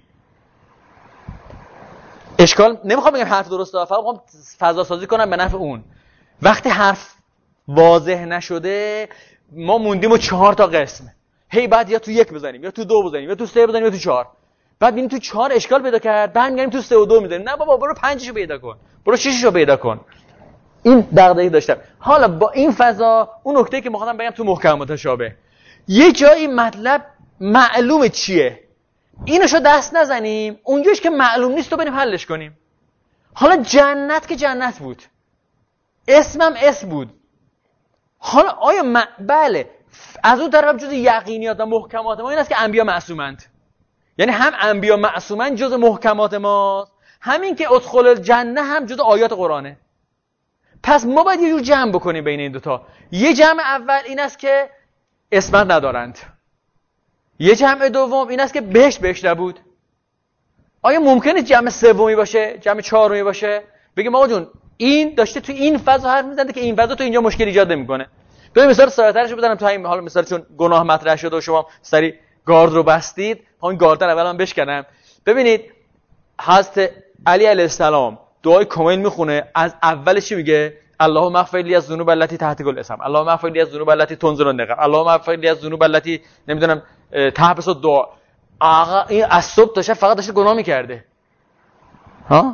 Speaker 1: اشکال نمیخوام بگم حرف درسته، فقط میخوام فضا سازی کنم به نفع اون. وقتی حرف واضح نشده ما موندیم و چهار تا قسم، هی بعد یا تو یک بزنیم یا تو دو بزنیم یا تو سه بزنیم یا تو چهار. بعد ببینیم تو چهار اشکال پیدا کرد، بعد میگیم تو سه و دو میذاریم. نه بابا برو پنجشو پیدا کن، برو شششو پیدا کن. این دغدغه داشتم. حالا با این فضا اون نکته که می‌خوام بگم تو محکم متشابه، یه جایی مطلب معلومه چیه، اینوشو دست نزنیم، اونجاش که معلوم نیست تو بریم حلش کنیم. حالا جنت که جنت بود، اسمم اسم بود. حالا آیا م... بله از اون طرف جز یقینیات و محکمات ما این است که انبیا معصومند، یعنی هم انبیا معصومند جز محکمات ماست، همین که ادخل الجنه هم جز آیات قرآنه. پس ما باید یه جور جمع بکنیم بین این دوتا. یه جمع اول این است که اسمت ندارند، یه جمع دوم این است که بهشت بهشت نبود. آیا ممکنه جمع سومی باشه، جمع چهارمی باشه؟ بگیم آقا جون این داشته تو این فضا حرف میزنه که این فضا تو اینجا مشکل ایجاد نمیکنه. ببین مثال ساده‌ترش بزنم تو همین حال، مثلا چون گناه مطرح شده و شما سری گارد رو بستید، همین گارد رو اولام بشکنم. ببینید حضرت علی علیه السلام دعای کمیل میخونه، از اولش چی میگه؟ اللهم اغفر لی از ذنوب التي تحت كل اسم، اللهم اغفر لی از ذنوب التي تنزل النقم، اللهم اغفر لی از ذنوب التي نمیدونم تحبس الدعاء. آقا این از صبح تا شب فقط داشته گناه میکرده. ها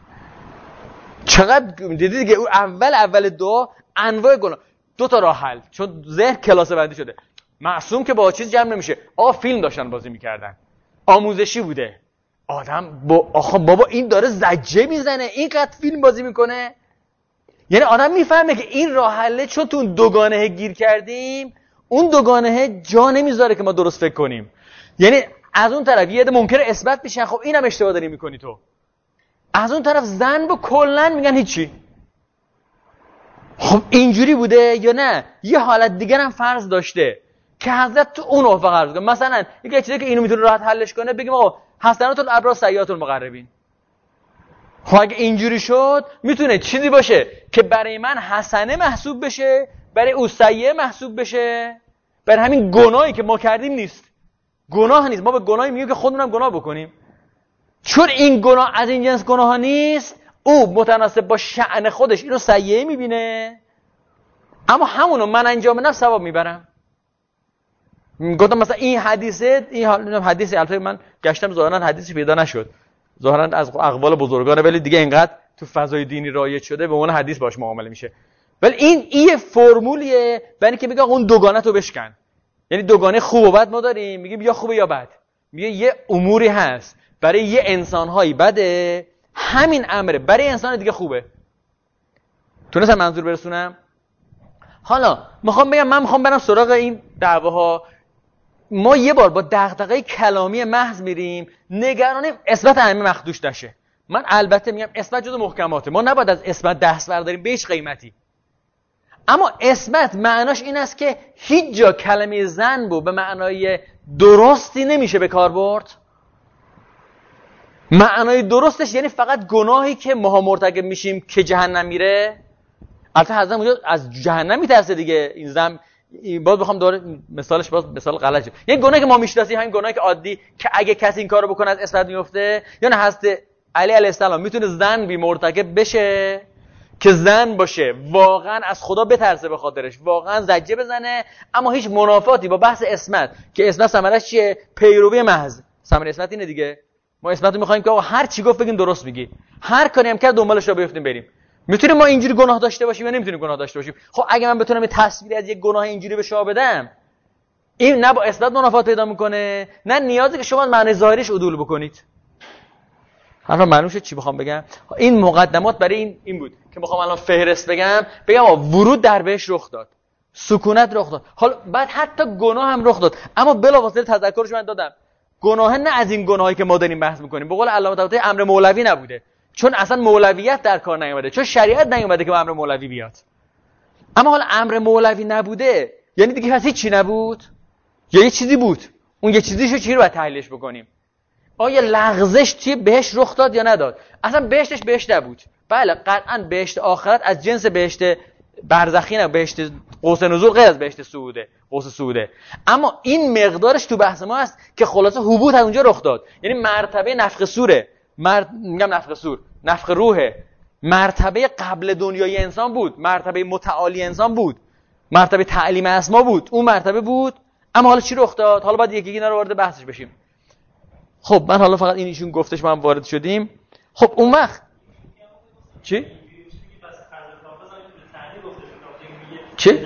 Speaker 1: چقدر دیدید دیگه اون اول اول دعا انواع گناه. دو تا راه حل، چون ذهن کلاسه بندی شده. معصوم که با چیز جمع نمیشه. آقا فیلم داشتن بازی میکردن، آموزشی بوده. آدم با آخه بابا این داره زجه میزنه، اینقدر فیلم بازی میکنه. یعنی آدم میفهمه که این راه حله، چون تو اون دوگانه گیر کردیم، اون دوگانه جا نمیذاره که ما درست فکر کنیم. یعنی از اون طرف یه عده ممکنه اثبات بشن، خب اینم اشتباه داری میکنی تو. از اون طرف ذنب کلا میگن هیچی. خب اینجوری بوده یا نه؟ یه حالت دیگر هم فرض داشته که حضرت تو اون افق قرار کنه. مثلا یکی چیزی که اینو میتونه راحت حلش کنه، بگیم آقا حسنات الابرار سیئات المقربین. خب اگه اینجوری شد میتونه چیزی باشه که برای من حسنه محسوب بشه، برای او سیئه محسوب بشه. برای همین گناهی که ما کردیم نیست، گناه نیست. ما به گناهی میگیم که خودمون هم گناه بکنیم. چون این گناه از این جنس گناه ها نیست، او متناسب با شأن خودش اینو سیئه میبینه، اما همونو من انجام بدم ثواب میبرم. گفتم مثلا این حدیثه، این حدیث البته من گشتم ظاهرا حدیثی پیدا نشد، ظاهرا از اقوال بزرگانه، ولی دیگه اینقدر تو فضای دینی رایج شده به اون حدیث باش معامله میشه. ولی این این فرمولیه برای اینکه میگه اون دوگانه تو بشکن. یعنی دوگانه خوب و بد ما داریم، میگیم یا خوبه یا بد. میگه یه اموری هست برای یه انسان‌هایی بده، همین امره برای انسان دیگه خوبه. تونستم منظور برسونم؟ حالا میخوام بگم، من میخوام برم سراغ این دعواها. ما یه بار با دغدغه کلامی محض میریم، نگرانیم اثبات ائمه مخدوش نشه. من البته میگم اثبات جزو محکماته، ما نباید از اثبات دست برداریم به هیچ قیمتی. اما اثبات معناش این است که هیچ جا کلمه ذنب به معنای درستی نمیشه به کار برد. معنای درستش یعنی فقط گناهی که ما مرتکب میشیم که جهنم میره. البته حضرت اونجا از جهنم میترسه دیگه. این ذنب باز بخوام دوباره مثالش باز مثال غلط شه، یعنی گناهی که ما میشناسیم، همین گناهی که عادی که اگه کسی این کارو بکنه از اثبات میفته، یا نه حضرت علی علیه السلام میتونه ذنبی مرتکب بشه که ذنب باشه واقعا از خدا بترسه به خاطرش، واقعا زجه بزنه، اما هیچ منافاتی با بحث اسمت که اسمت ثمرش چیه؟ پیروی محض. ثمره اسمت اینه دیگه. ما اسمت رو میخوایم که آقا هر چی گفت بگیم درست میگی، هر کاری هم کرد دنبالش رو بیفتیم بریم. میتونیم ما اینجوری گناه داشته باشیم یا نمیتونیم گناه داشته باشیم؟ خب اگه من بتونم یه تصویری از یک گناه اینجوری به شما بدم، این نه با اثبات منافات پیدا میکنه، نه نیازی که شما معنی ظاهریش عدول بکنید. حرف معلوم شد چی بخوام بگم؟ این مقدمات برای این این بود که میخوام الان فهرست بگم. بگم آقا ورود در بهش رخ داد، سکونت رخ داد، حالا بعد حتی گناه هم رخ داد، اما بلافاصله تذکرش من دادم گناه نه از این گناهایی که ما داریم بحث میکنیم. به قول علامه طباطبایی امر مولوی نبوده، چون اصلا مولویت در کار نیومده، چون شریعت نیومده که با امر مولوی بیاد. اما حالا امر مولوی نبوده یعنی دیگه پس هیچ چی نبود یا یه چیزی بود. اون یه چیزیشو چی رو باید تحلیلش بکنیم؟ آیا لغزش توی بهشت رخ داد یا نداد؟ اصلا بهشتش بهشت نبود. بله قطعا بهشت آخرت از جنس بهشت برزخی نه، بهشت قوس نزول غیر از بهشت صعوده، قوس صعوده. اما این مقدارش تو بحث ما هست که خلاصه حبوط از اونجا رخ داد. یعنی مرتبه نفخ صوره، مر... میگم نفخ صور، نفخ روحه، مرتبه قبل دنیای انسان بود، مرتبه متعالی انسان بود، مرتبه تعلیم اسما بود، اون مرتبه بود. اما حالا چی رخ داد؟ حالا باید یکی یکی اینا رو وارد بحثش بشیم. خب من حالا فقط این ایشون گفتش ما هم وارد شدیم. خب اون وقت چی؟ چی؟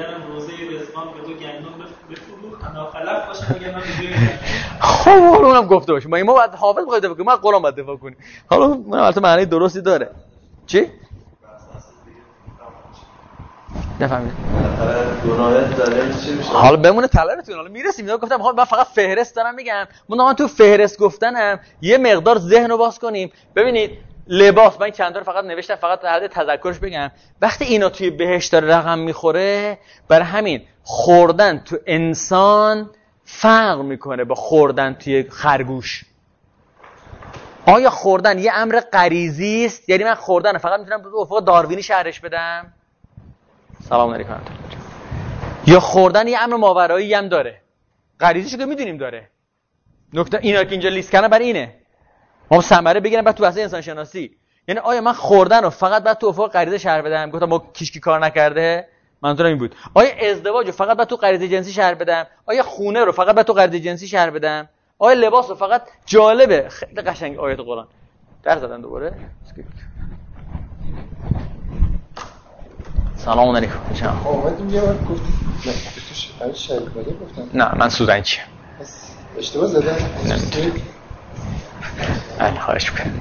Speaker 1: خب حالا اونم گفته باشه. ما ما باید حافظ بخواید دفاع کنیم، ما قرآن باید دفاع کنیم. حالا من البته معنی درستی داره. چی؟ نفهمیدم. حالا بمونه طلبتون، حالا میرسیم. من گفتم من فقط فهرست دارم میگم. من تو فهرست گفتنم یه مقدار ذهن رو باز کنیم. ببینید لباس، من چند تا فقط نوشتم فقط در حد تذکرش بگم. وقتی اینا توی بهشت داره رقم میخوره، برای همین خوردن تو انسان فرق میکنه با خوردن توی خرگوش. آیا خوردن یه امر غریزی است؟ یعنی من خوردن فقط میتونم به افق داروینی شرحش بدم؟ سلام علیکم. یا خوردن یه امر ماورایی هم داره؟ غریزیشو که میدونیم داره. نکته اینا که اینجا لیست کردن برای اینه. ما ثمره بگیرم بعد تو بحث انسان شناسی. یعنی آیا من خوردن رو فقط بعد تو افق غریزه شرح بدم؟ گفتم ما کیشکی کار نکرده. منظورم این بود. آیا ازدواج رو فقط بعد تو غریزه جنسی شرح بدم؟ آیا خونه رو فقط بعد تو غریزه جنسی شرح بدم؟ آیا لباس رو فقط جالبه؟ خیلی قشنگ آیات قرآن. در زدن دوباره. سلام علیکم.
Speaker 4: اومدیم یه بار گفتیم نه توش برای شهید باده گفتم
Speaker 1: نه من سودن چیه
Speaker 4: اشتباه زدم.
Speaker 1: نه خواهش میکنم.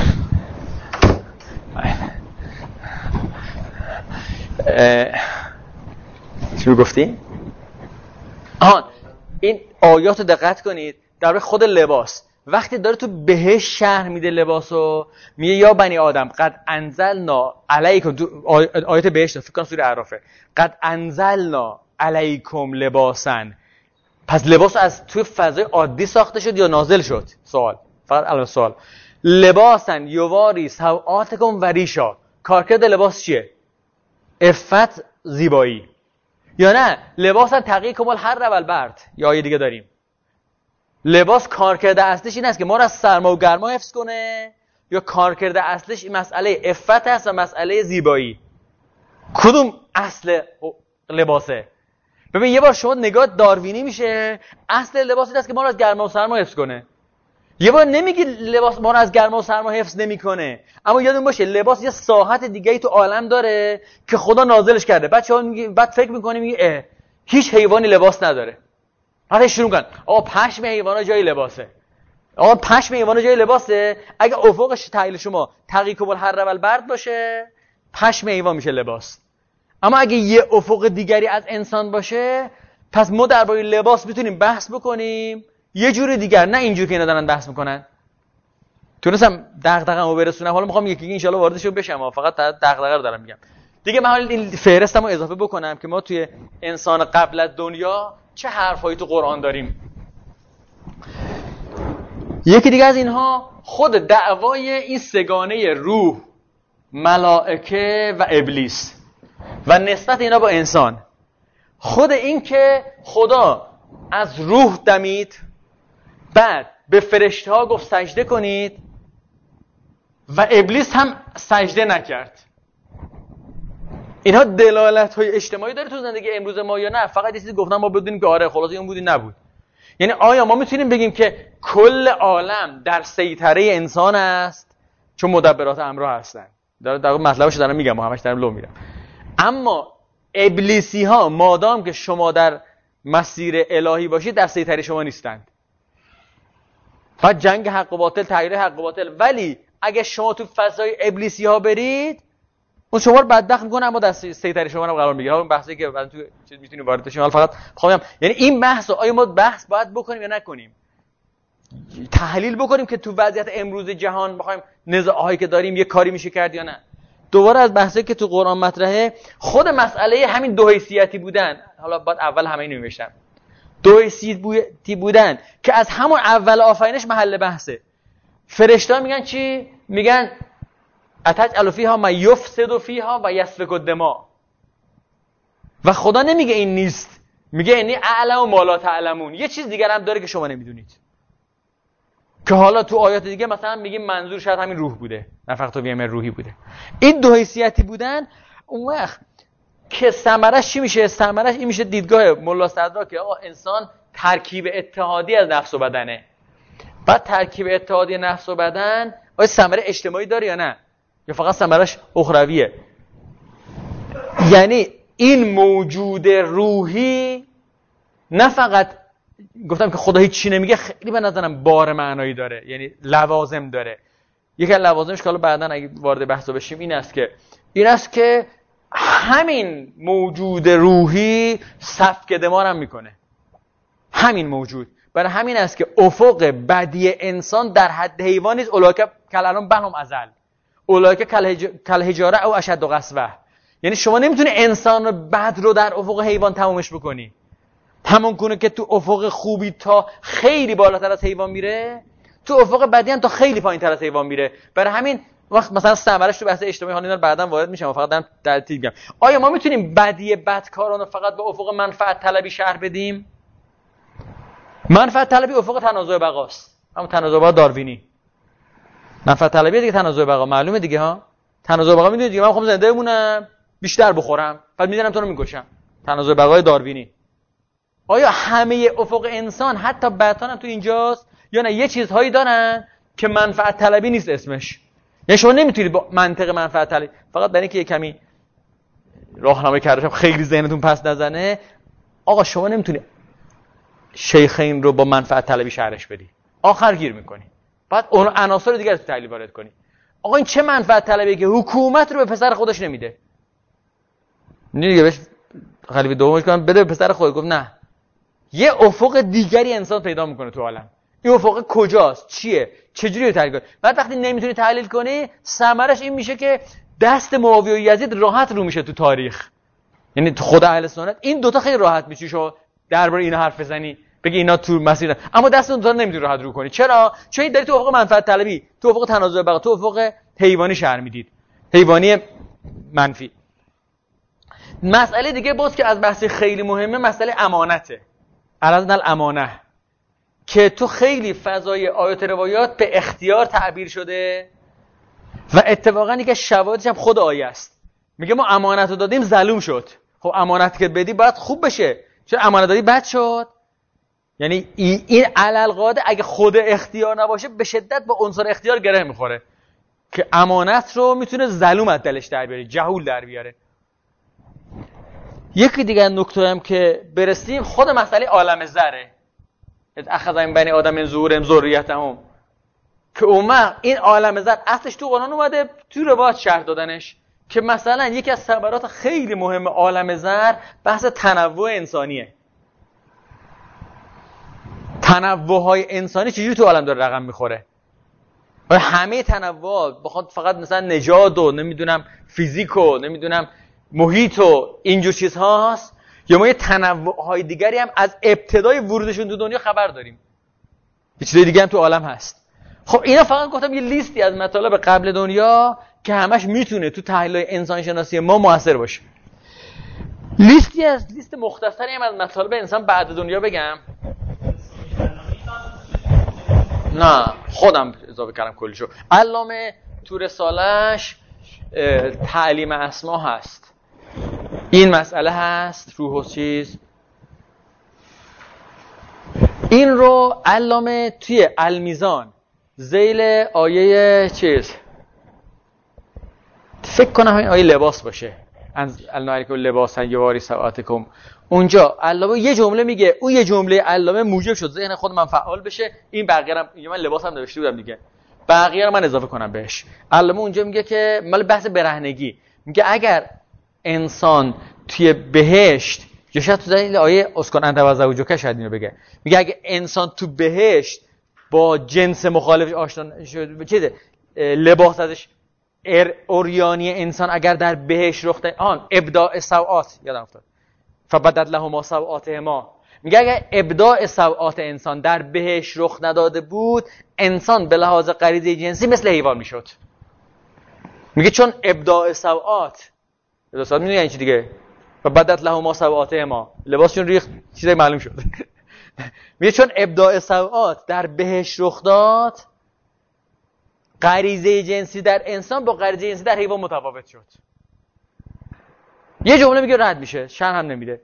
Speaker 1: چی گفتی؟ آهان این آیات دقت کنید در خود لباس. وقتی داره تو بهش شرح میده لباسو، میگه یا بنی آدم قد انزلنا علیکم، تو آیات بهش فکر کنم سوره اعرافه، قد انزلنا علیکم لباسن. پس لباس از توی فضای عادی ساخته شد یا نازل شد؟ سوال، فقط الان سوال. لباسن یواری سوآتکم و ریشا، کارکرد لباس چیه؟ عفت، زیبایی. یا نه لباسن تقیکم الحر و البرد. یا آیه دیگه داریم لباس کارکرد اصلیش این است که ما را از سرما و گرما حفظ کنه، یا کارکرد اصلیش مسئله عفت است و مسئله زیبایی؟ کدوم اصل لباسه؟ ببین یه بار شما نگاه داروینی میشه، اصل لباس این است که ما را از گرما و سرما حفظ کنه. یه بار نمیگی لباس ما را از گرما و سرما حفظ نمیکنه، اما یادتون باشه لباس یه ساحت دیگه‌ای تو عالم داره که خدا نازلش کرده. بچه‌ها میگی بعد فکر می‌کنیم میگه هیچ حیوانی لباس نداره. بعد شروع کن آقا پشم حیوانا جای لباسه. آقا پشم حیوانا جای لباسه. اگه افقش تحلیل شما تقیکم الحر و البرد باشه، پشم حیوان میشه لباس. اما اگه یه افق دیگری از انسان باشه، پس ما درباره لباس میتونیم بحث بکنیم یه جور دیگر، نه اینجور که اینا دارن بحث میکنن. تونستم دغدغه‌مو برسونم. حالا میخوام یکی ان شاءالله واردش بشم، فقط دغدغه رو دارم میگم دیگه. من حالا این فهرستمو اضافه بکنم که ما توی انسان قبل از دنیا چه حرفایی تو قرآن داریم. یکی دیگه از اینها خود دعوای این سگانه روح، ملائکه و ابلیس و نسبت اینا با انسان. خود این که خدا از روح دمید، بعد به فرشته ها گفت سجده کنید و ابلیس هم سجده نکرد. اینها دلالت های اجتماعی داره تو زندگی امروز ما یا نه فقط یه چیزی گفتن ما بدونیم که آره خلاصه اون بودی نبود؟ یعنی آیا ما میتونیم بگیم که کل عالم در سیطره انسان است چون مدبرات امر هستن؟ در واقع مطلبش دارم میگم، ما همش دارم لو میرم. اما ابلیسی ها مادام که شما در مسیر الهی باشید در سیطره شما نیستند. بعد جنگ حق و باطل، تغییر حق و باطل. ولی اگه شما تو فضای ابلیسی ها برید، اون شما رو بدبخت میکنه اما در سیطره شما هم قرار میگیره. اون بحثی که بعد تو چیز میتونی وارد بشیم. حالا فقط میخوام یعنی این بحث آیا ما بحث باید بکنیم یا نکنیم؟ تحلیل بکنیم که تو وضعیت امروز جهان بخوایم نزاعایی که داریم یه کاری میشه کرد یا نه. دوباره از بحثی که تو قرآن مطرحه، خود مسئله همین دو حیثیتی بودن. حالا بعد اول همه اینو می‌نوشتم. دو حیثیتی بودن که از همون اول آفرینش محل بحثه. فرشته‌ها میگن چی؟ میگن اتجعل فیها ما یفسد فیها و یسفک الدماء. و خدا نمیگه این نیست، میگه انی اعلم ما لا تعلمون. یه چیز دیگر هم داره که شما نمیدونید، که حالا تو آیات دیگه مثلا میگیم منظور شاید همین روح بوده، نفخت فیه روحی بوده. این دو حیثیتی بودن. اون وقت که ثمرش چی میشه؟ ثمرش این میشه دیدگاه ملا صدرا که آقا انسان ترکیب اتحادی از نفس و بدنه. بعد ترکیب اتحادی نفس و بدن آیا ثمره اجتماعی داره یا نه، یا فقط ثمرش اخرویه؟ یعنی این موجود روحی نه فقط گفتم که خدا هیچ چی نمیگه، خیلی به نظرم بار معنایی داره، یعنی لوازم داره. یکی از لوازمش که حالا بعداً اگه وارد بحث بشیم این است که این است که همین موجود روحی سفک دمار هم میکنه. همین موجود، برای همین است که افق بدی انسان در حد حیوان نیست. اولئک کالانعام بل هم اضل، اولئک کالحجاره او اشد قسوه. یعنی شما نمیتونی انسان بد رو در افق حیوان تمومش بکنی. همون گونه که تو افق خوبی تا خیلی بالاتر از حیوان میره، تو افق بدی هم تا خیلی پایینتر از حیوان میره. برای همین وقت مثلا ثمرش تو بحث اجتماعی حالا اینا رو بعداً وارد میشم، فقط دارم ترتیب میگم. آیا ما میتونیم بدی بدکاران رو فقط به افق منفعت طلبی شرح بدیم؟ منفعت طلبی افق تنازع بقاست، همون تنازع بقا داروینی. منفعت طلبی دیگه تنازع بقا معلومه دیگه ها. تنازع بقا میدونید دیگه، من میخوام زنده بمونم، بیشتر بخورم، بعد میذارم تو رو میکشم. تنازع بقای داروینی. آیا همه افق انسان حتی بدتان هم تو اینجاست یا نه؟ یه چیزهایی دارن که منفعت طلبی نیست اسمش. یعنی شما نمیتونید با منطق منفعت طلبی، فقط برای اینکه یه کمی راهنمایی کردم خیلی ذهنتون پس نزنه، آقا شما نمیتونید شیخین رو با منفعت طلبی شرحش بدی، آخر گیر میکنی. بعد اون عناصر دیگه رو تو تحلیل وارد کنی. آقا این چه منفعت طلبیه که حکومت رو به پسر خودش نمیده؟ دیگه بهش خلیفه دومش کنم بده به پسر خود، گفت نه. یه افق دیگری انسان پیدا میکنه تو عالم. این افق کجاست؟ چیه؟ چجوری رو تحلیل کنی؟ بعد وقتی نمیتونی تحلیل کنی، ثمرش این میشه که دست معاویه و یزید راحت رو میشه تو تاریخ. یعنی تو خود اهل سنت این دوتا خیلی راحت میشه شو درباره اینا حرف بزنی، بگی اینا تو مسیر، اما دست اون دوتا نمیتونی راحت رو کنی. چرا؟ چون این داری تو افق منفعت طلبی، تو افق تنازع بقا، تو افق حیوانی شرح میدید، حیوانی منفی. مسئله دیگه باز که از بحث خیلی مهمه، مسئله امانته. عرضنا الامانه که تو خیلی فضای آیات روایات به اختیار تعبیر شده و اتفاقا یکی شواهدش هم خود آیه است. میگه ما امانت رو دادیم ظلوم شد. خب امانت که بدی باید خوب بشه، چون امانت دادی بد شد. یعنی این علل قاعده اگه خود اختیار نباشه به شدت با عنصر اختیار گره میخوره که امانت رو میتونه ظلوم از دلش در بیاره، جهول در بیاره. یکی دیگه نکته هم که برسیم خود مسئله عالم ذره، اخذ من بنی آدم من ظهورهم ذریتهم، که اومد این عالم ذر اصلش تو قرآن اومده، تو روایت شرح دادنش که مثلا یکی از ثمرات خیلی مهم عالم ذر بحث تنوع انسانیه. تنوع‌های انسانی چجوری تو عالم داره رقم میخوره؟ همه تنوع بخواد فقط مثلا نژاد و نمیدونم فیزیک و نمیدونم محیط و اینجور چیزهاست، یا ما یه تنوع‌های دیگری هم از ابتدای ورودشون تو دنیا خبر داریم، یه چیزای دیگه هم تو عالم هست. خب اینا فقط گفتم یه لیستی از مطالب قبل دنیا که همش میتونه تو تحلیل انسان شناسی ما موثر باشه. لیستی از لیست مختصری هم از مطالب انسان بعد دنیا بگم. نه خودم اضافه کردم کلیشو. علامه تو رسالش تعلیم اسما هست، این مسئله هست، روح و چیز. این رو علامه توی المیزان ذیل آیه چیز فکر کنم این آیه لباس باشه، الناریکم لباس یواری سواتکم، اونجا علامه یه جمله میگه، اون یه جمله علامه موجب شد ذهن خود من فعال بشه، این بقیه هم من لباس هم نوشته بودم دیگه، بقیه رو من اضافه کنم بهش. علامه اونجا میگه که مال بحث برهنگی، میگه اگر انسان توی بهشت، یا شاید تو دلیل آیه اسکن انت و زوجک شاید اینو بگه، میگه اگه انسان تو بهشت با جنس مخالفش آشنا شد، چیه لباس ازش اوریانی انسان اگر در بهشت رخ داد، آن ابداع سوآت یادم افتاد، فبدت لهما سوآتهما، میگه اگر ابداع سوآت انسان در بهشت رخ نداده بود، انسان به لحاظ غریزه جنسی مثل حیوان میشد. میگه چون ابداع سوآت، ابداع سوآت میدونی یعنی چی دیگه؟ فبدت لهما سوآتهما، لباسشون ریخت، چیزای معلوم شد. میگه چون ابداع سوآت در بهشت رخ داد، غریزه جنسی در انسان با غریزه جنسی در حیوان متفاوت شد. یه جمله میگه رد میشه، شرح هم نمیده.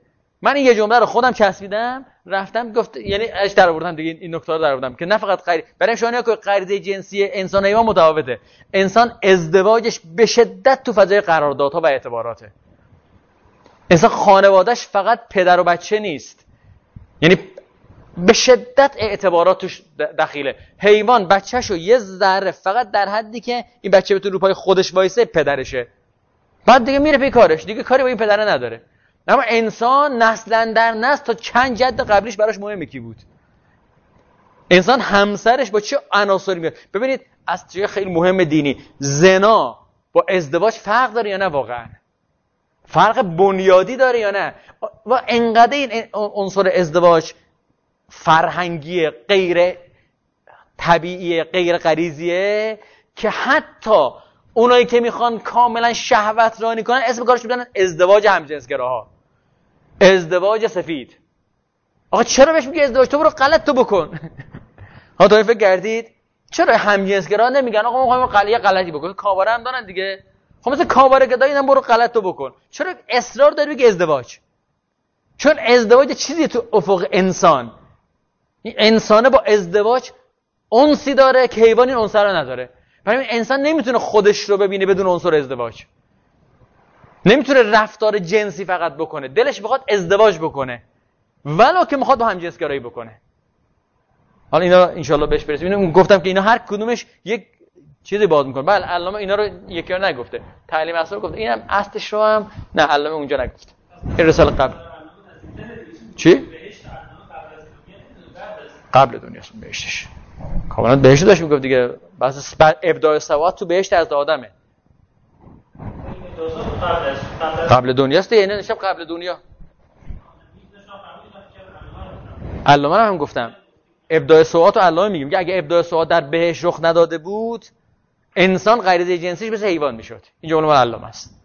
Speaker 1: من این یه جمله رو خودم چسبیدم، رفتم گفت، یعنی اش در آوردم دیگه، این نکته رو در آوردم که نه فقط غیر برای شما که غریزه جنسی انسان و حیوان متفاوته. انسان ازدواجش به شدت تو فضای قراردادها و اعتباراته. انسان خانواده‌اش فقط پدر و بچه نیست، یعنی به شدت اعتبارات توش دخیله. حیوان بچه‌شو یه ذره فقط در حدی که این بچه بتونه رو پای خودش وایسه پدرشه، بعد دیگه میره پی کارش، دیگه کاری با این پدره نداره. اما انسان نسل در نسل تا چند جد قبلیش براش مهمه کی بود. انسان همسرش با چه عناصری میاد. ببینید از چیز خیلی مهم دینی، زنا با ازدواج فرق داره یا نه؟ واقعا فرق بنیادی داره یا نه؟ و انقدر این عنصر ازدواج فرهنگی، غیر طبیعی، غیر غریزیه که حتی اونایی که میخوان کاملا شهوت رانی کنن اسم کارش میدونن ازدواج همجنسگراها، ازدواج سفید. آقا چرا بهش میگه ازدواج؟ تو برو غلط تو بکن. ها تو فکر کردید چرا همجنسگرا نمیگن آقا ما میخوایم غلطی غلطی بکن؟ کاواره هم دارن دیگه. خب مثلا کاواره گدایی اینا برو غلط تو بکن. چرا اصرار داری بگی ازدواج؟ چون ازدواج چیزی تو افق انسان، این انسانه با ازدواج انسی داره که حیوان این انس رو نداره. برای انسان نمیتونه خودش رو ببینه بدون عنصر ازدواج. نمیتونه رفتار جنسی فقط بکنه، دلش بخواد ازدواج بکنه ولو که میخواد با همجنسگرایی بکنه. حالا اینا انشالله بهش برسیم. اینو گفتم که اینا هر کدومش یک چیزی باز میکنه. بله علامه اینا رو یکی رو نگفته، تعلیم اصل گفته، اینم اصلش رو هم نه علامه اونجا نگفته. این رساله قبل چی؟ قبل دنیاست بهشتش. کاملا بهشت داشت میگفت دیگه، بس ابداع سواد تو بهشت از آدمه. قبل دنیاست دیگه، نه شب قبل دنیا. علامه هم گفتم ابداع سواد رو علامه میگیم که اگه ابداع سواد در بهشت رخ نداده بود انسان غریزه جنسیش مثل حیوان میشد. این جمله مال علامه است.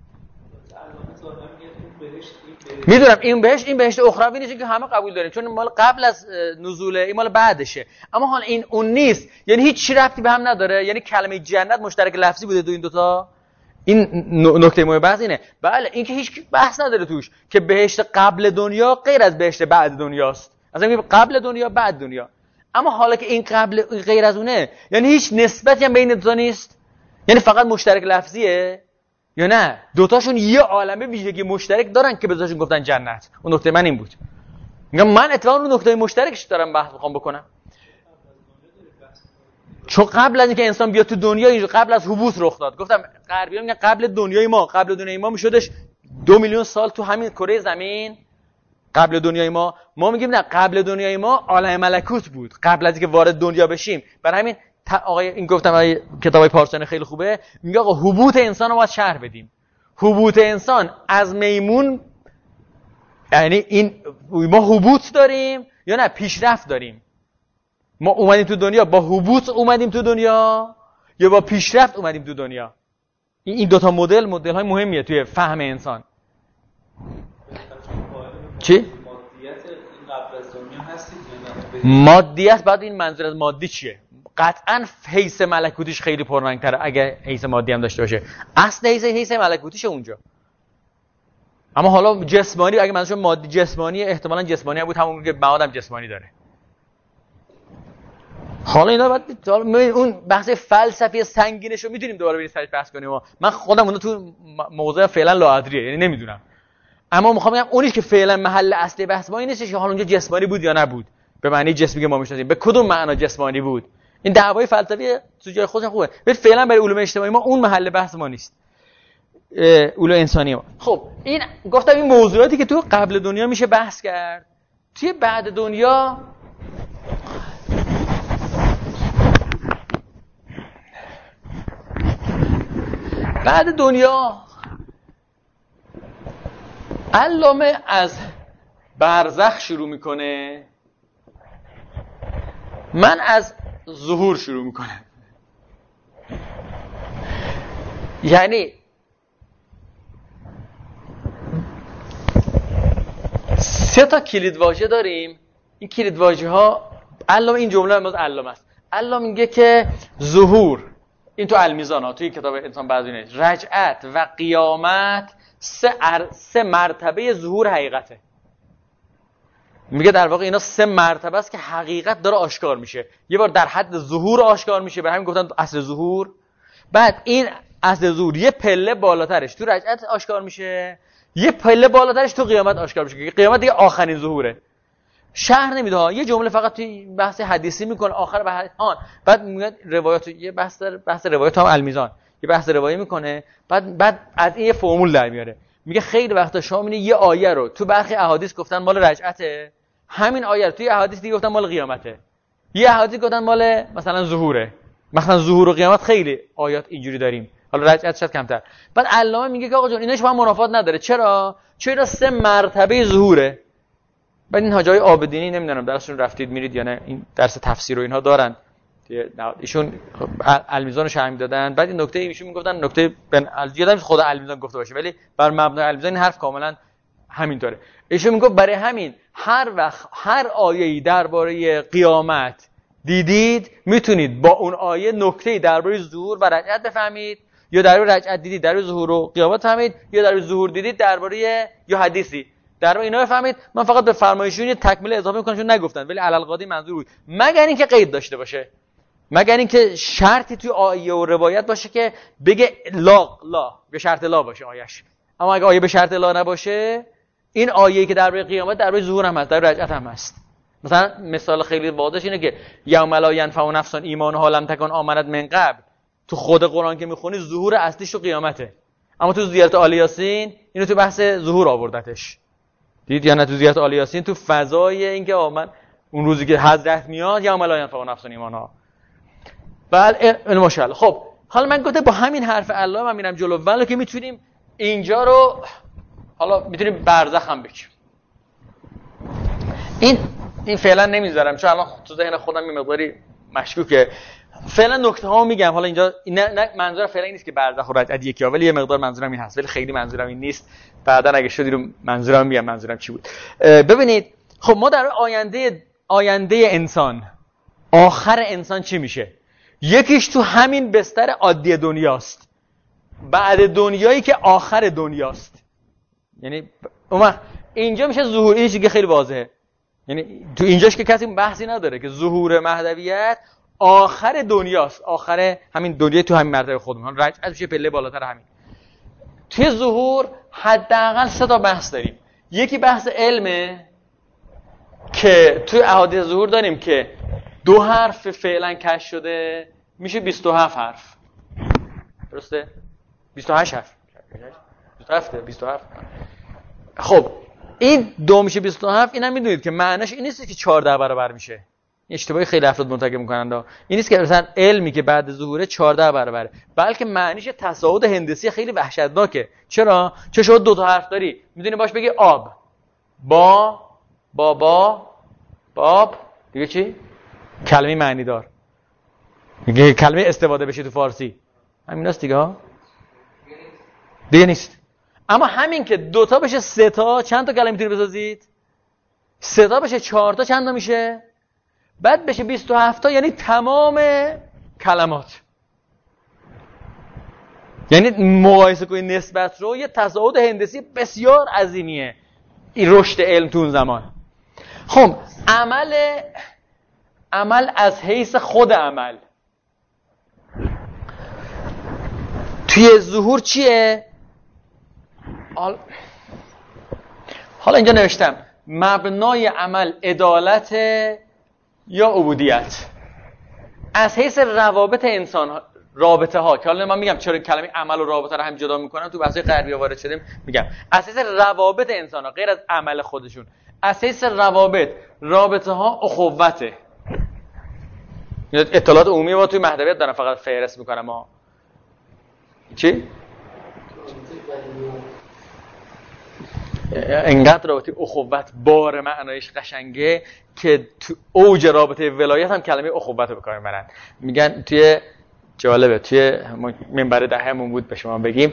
Speaker 1: میدونم این بهشت این بهشت اخروی نیست که همه قبول داریم، چون مال قبل از نزول این مال بعدشه. اما حالا این اون نیست، یعنی هیچ چی ربطی به هم نداره. یعنی کلمه جنت مشترک لفظی بوده تو این دوتا. این نکته مهم بحث اینه. بله این که هیچ بحث نداره توش که بهشت قبل دنیا غیر از بهشت بعد دنیاست. اصلا میگه قبل دنیا بعد دنیا. اما حالا که این قبل غیر از اونه، یعنی هیچ نسبتی هم بین دوتا نیست، یعنی فقط مشترک لفظیه یا نه دوتاشون یه عالمه ویژگی مشترک دارن که بذاشون گفتن جنت. اون نکته من این بود. میگم من اتفاقا اون نکته مشترکش دارم بحث میخوام بکنم، چون قبل از اینکه انسان بیاد تو دنیا، قبل از حبوط رخ داد. گفتم غربی‌ها میگن قبل دنیای ما، قبل دنیای ما میشدش دو میلیون سال تو همین کره زمین. قبل دنیای ما ما میگیم نه، قبل دنیای ما عالم ملکوت بود قبل از اینکه وارد دنیا بشیم. برای همین آقای این گفتم آقای کتابای پارسانی خیلی خوبه، میگه آقا حبوط انسان رو باید شرح بدیم. حبوط انسان از میمون، یعنی این ما حبوط داریم یا نه پیشرفت داریم؟ ما اومدیم تو دنیا با حبوط اومدیم تو دنیا یا با پیشرفت اومدیم تو دنیا؟ این دو تا مدل مدل های مهمیه توی فهم انسان. چی؟
Speaker 2: مادیت این قبل از دنیا هستید یا نه؟
Speaker 1: مادیت بعد این منظور از مادی چیه؟ قطعاً حیث ملکوتیش خیلی پررنگ‌تره اگه حیث مادی هم داشته باشه. اصل حیث حیث ملکوتیش اونجا. اما حالا جسمانی اگه منظورش مادی جسمانی، احتمالاً جسمانی هم بود، همون که مواد هم جسمانی داره. حالا اینا بعد اون بحث فلسفی سنگینش رو میتونیم دوباره بریم سرش بحث کنیم. من خودم اون تو موضوع فعلا لاادریه، یعنی نمیدونم. اما میخوام بگم اونیش که فعلا محل اصلی بحث ما این نیست که حالا اونجا جسمانی بود یا نبود، به معنی جسمی که ما میشناسیم، به کدوم معنا جسمانی بود. این دعوای فلسفی تو جای خودش خوبه، ولی فعلا برای علوم اجتماعی ما اون محل بحث ما نیست، علوم انسانی ما. خب این گفتم این موضوعاتی که تو قبل دنیا میشه بحث کرد. توی بعد دنیا بعد دنیا علامه از برزخ شروع میکنه، من از ظهور شروع میکنم. یعنی سه تا کلید واژه داریم. این کلید واژه ها علامه این جمله هم از علامه است. علامه میگه که ظهور، این تو المیزان ها توی کتاب انسان بعضی رجعت و قیامت سه, ار... سه مرتبه ظهور حقیقته. میگه در واقع اینا سه مرتبه است که حقیقت داره آشکار میشه. یه بار در حد ظهور آشکار میشه، به همین گفتن اصل ظهور. بعد این اصل ظهور یه پله بالاترش تو رجعت آشکار میشه، یه پله بالاترش تو قیامت آشکار میشه. قیامت دیگه آخرین ظهوره. شرح نمیده ها، یه جمله فقط توی بحث حدیثی میکنه آخر بحث آن. بعد میگه روایات، یه بحث بحث روایات هم المیزان، یه بحث روایی میکنه، بعد بعد از این یه فرمول در میاره. میگه خیلی وقتا شما میبینی یه آیه رو تو برخی احادیث گفتن مال رجعته، همین آیه رو توی احادیث دیگه گفتن مال قیامته. یه احادیث گفتن مال مثلا ظهوره. مثلا ظهور و قیامت خیلی آیات اینجوری داریم، حالا رجعت شاید کمتر. بعد علامه میگه که آقا جون ایناش با هم منافات نداره. چرا؟ چرا سه مرتبه ظهوره. بعد این حاجای عابدینی نمیدونم درسشون رفتید میرید یا نه، این درس تفسیر و اینها دارن، ایشون المیزان رو شرح میدادن. بعد این نکته ایشون میگفتن نکته بن یادم خود المیزان گفته باشه، ولی بر مبنای المیزان این حرف کاملا همینطوره. ایشون میگه برای همین هر وقت هر آیه‌ای درباره قیامت دیدید میتونید با اون آیه نکته‌ای درباره ظهور و رجعت بفهمید، یا درباره رجعت دیدید درباره ظهور و قیامت فهمید، یا درباره ظهور دیدید درباره یا حدیثی درباره اینا بفهمید. من فقط به فرمایششون یه تکمیل اضافه می‌کنم چون نگفتن، ولی علل قاضی منظور بود مگر اینکه قید داشته باشه، مگر اینکه شرطی توی آیه و روایت باشه که بگه لا لا به شرط لا باشه آیه‌اش. اما اگه آیه به شرط لا نباشه، این آیه‌ای که درباره قیامت درباره ظهور هم هست، درباره رجعت هم هست. مثلا مثال خیلی واضحش اینه که یوم لا ینفع نفس ایمانها لم تکن آمنت من قبل. تو خود قرآن که میخونی ظهور اصلیش تو قیامته، اما تو زیارت آل یاسین اینو تو بحث ظهور آوردتش. دید یا نه؟ تو زیارت آل یاسین تو فضای اینکه آمد اون روزی که حضرت میاد یوم لا ینفع نفس ایمانها. بله ماشاءالله. خب حالا من گفتم با همین حرف الله من میرم جلو، ولی که میتونیم اینجا رو حالا میتونیم برزخ هم بگیم. این این فعلا نمیذارم چون الان تو ذهن خودم یه مقداری مشکوکه. فعلا نکته ها میگم. حالا اینجا نه, نه منظورم فعلا این نیست که برزخ و رجعت یکی ها، ولی یه مقدار منظورم این هست، ولی خیلی منظورم این نیست. بعدا اگه شدی رو منظورم میگم منظورم چی بود. ببینید خب ما در آینده آینده انسان، آخر انسان چی میشه؟ یکیش تو همین بستر عادی دنیاست، بعد دنیایی که آخر دنیاست. یعنی اون اینجا میشه ظهور. این چیزی خیلی واضحه، یعنی تو اینجاش که کسی بحثی نداره که ظهور مهدویت آخر دنیاست، آخر همین دنیای تو همین مرتبه خودمون. رجعت میشه پله بالاتر همین. توی ظهور حداقل سه تا بحث داریم. یکی بحث علمه که توی احادیث ظهور داریم که دو حرف فعلا کشف شده میشه بیست و هفت حرف. درسته؟ بیست و هشت حرف. بیست و هفت بیست و هفت. خب این دو میشه بیست و هفت. اینم میدونید که معنیش این نیست که چهارده برابر میشه. اشتباهی خیلی افراد مرتکب میکنن. این نیست که مثلا علمی که بعد ظهور چهارده برابره، بلکه معنیش تصاعد هندسی خیلی وحشتناکه. چرا؟ چون شما دو تا حرف داری، میدونی باش بگی آب، با، بابا، باب، دیگه چی؟ کلمه معنی دار. میگه کلمه استفاده بشه تو فارسی. همیناست دیگه ها. دیگه نیست. اما همین که دو تا بشه سه تا، چند تا کلمه میتونید بسازید؟ سه تا بشه چهار تا، چند تا میشه؟ بعد بشه بیست و هفت تا، یعنی تمام کلمات. یعنی مقایسه کنید نسبت رو، یه تصاعد هندسی بسیار عظیمیه این رشد علم تو اون زمان. خب عمل عمل از حیث خود عمل توی ظهور چیه؟ حالا اینجا نوشتم مبنای عمل عدالت یا عبودیت. از حیث روابط انسان، رابطه ها که حالا من میگم چرا کلمه عمل و رابطه رو هم جدا میکنم، تو بحث غربی وارد شدیم میگم از حیث روابط انسان ها غیر از عمل خودشون، از حیث روابط رابطه ها اخوته. اطلاعات عمومی ما توی مهدویت دارم، فقط فهرست میکنم ها. چی؟ انقدر رابطه اخوت بار معنایش قشنگه که تو اوج رابطه ولایت هم کلمه اخوت رو بکار میبرن. میگن توی جالبه توی منبر دهمون بود به شما بگیم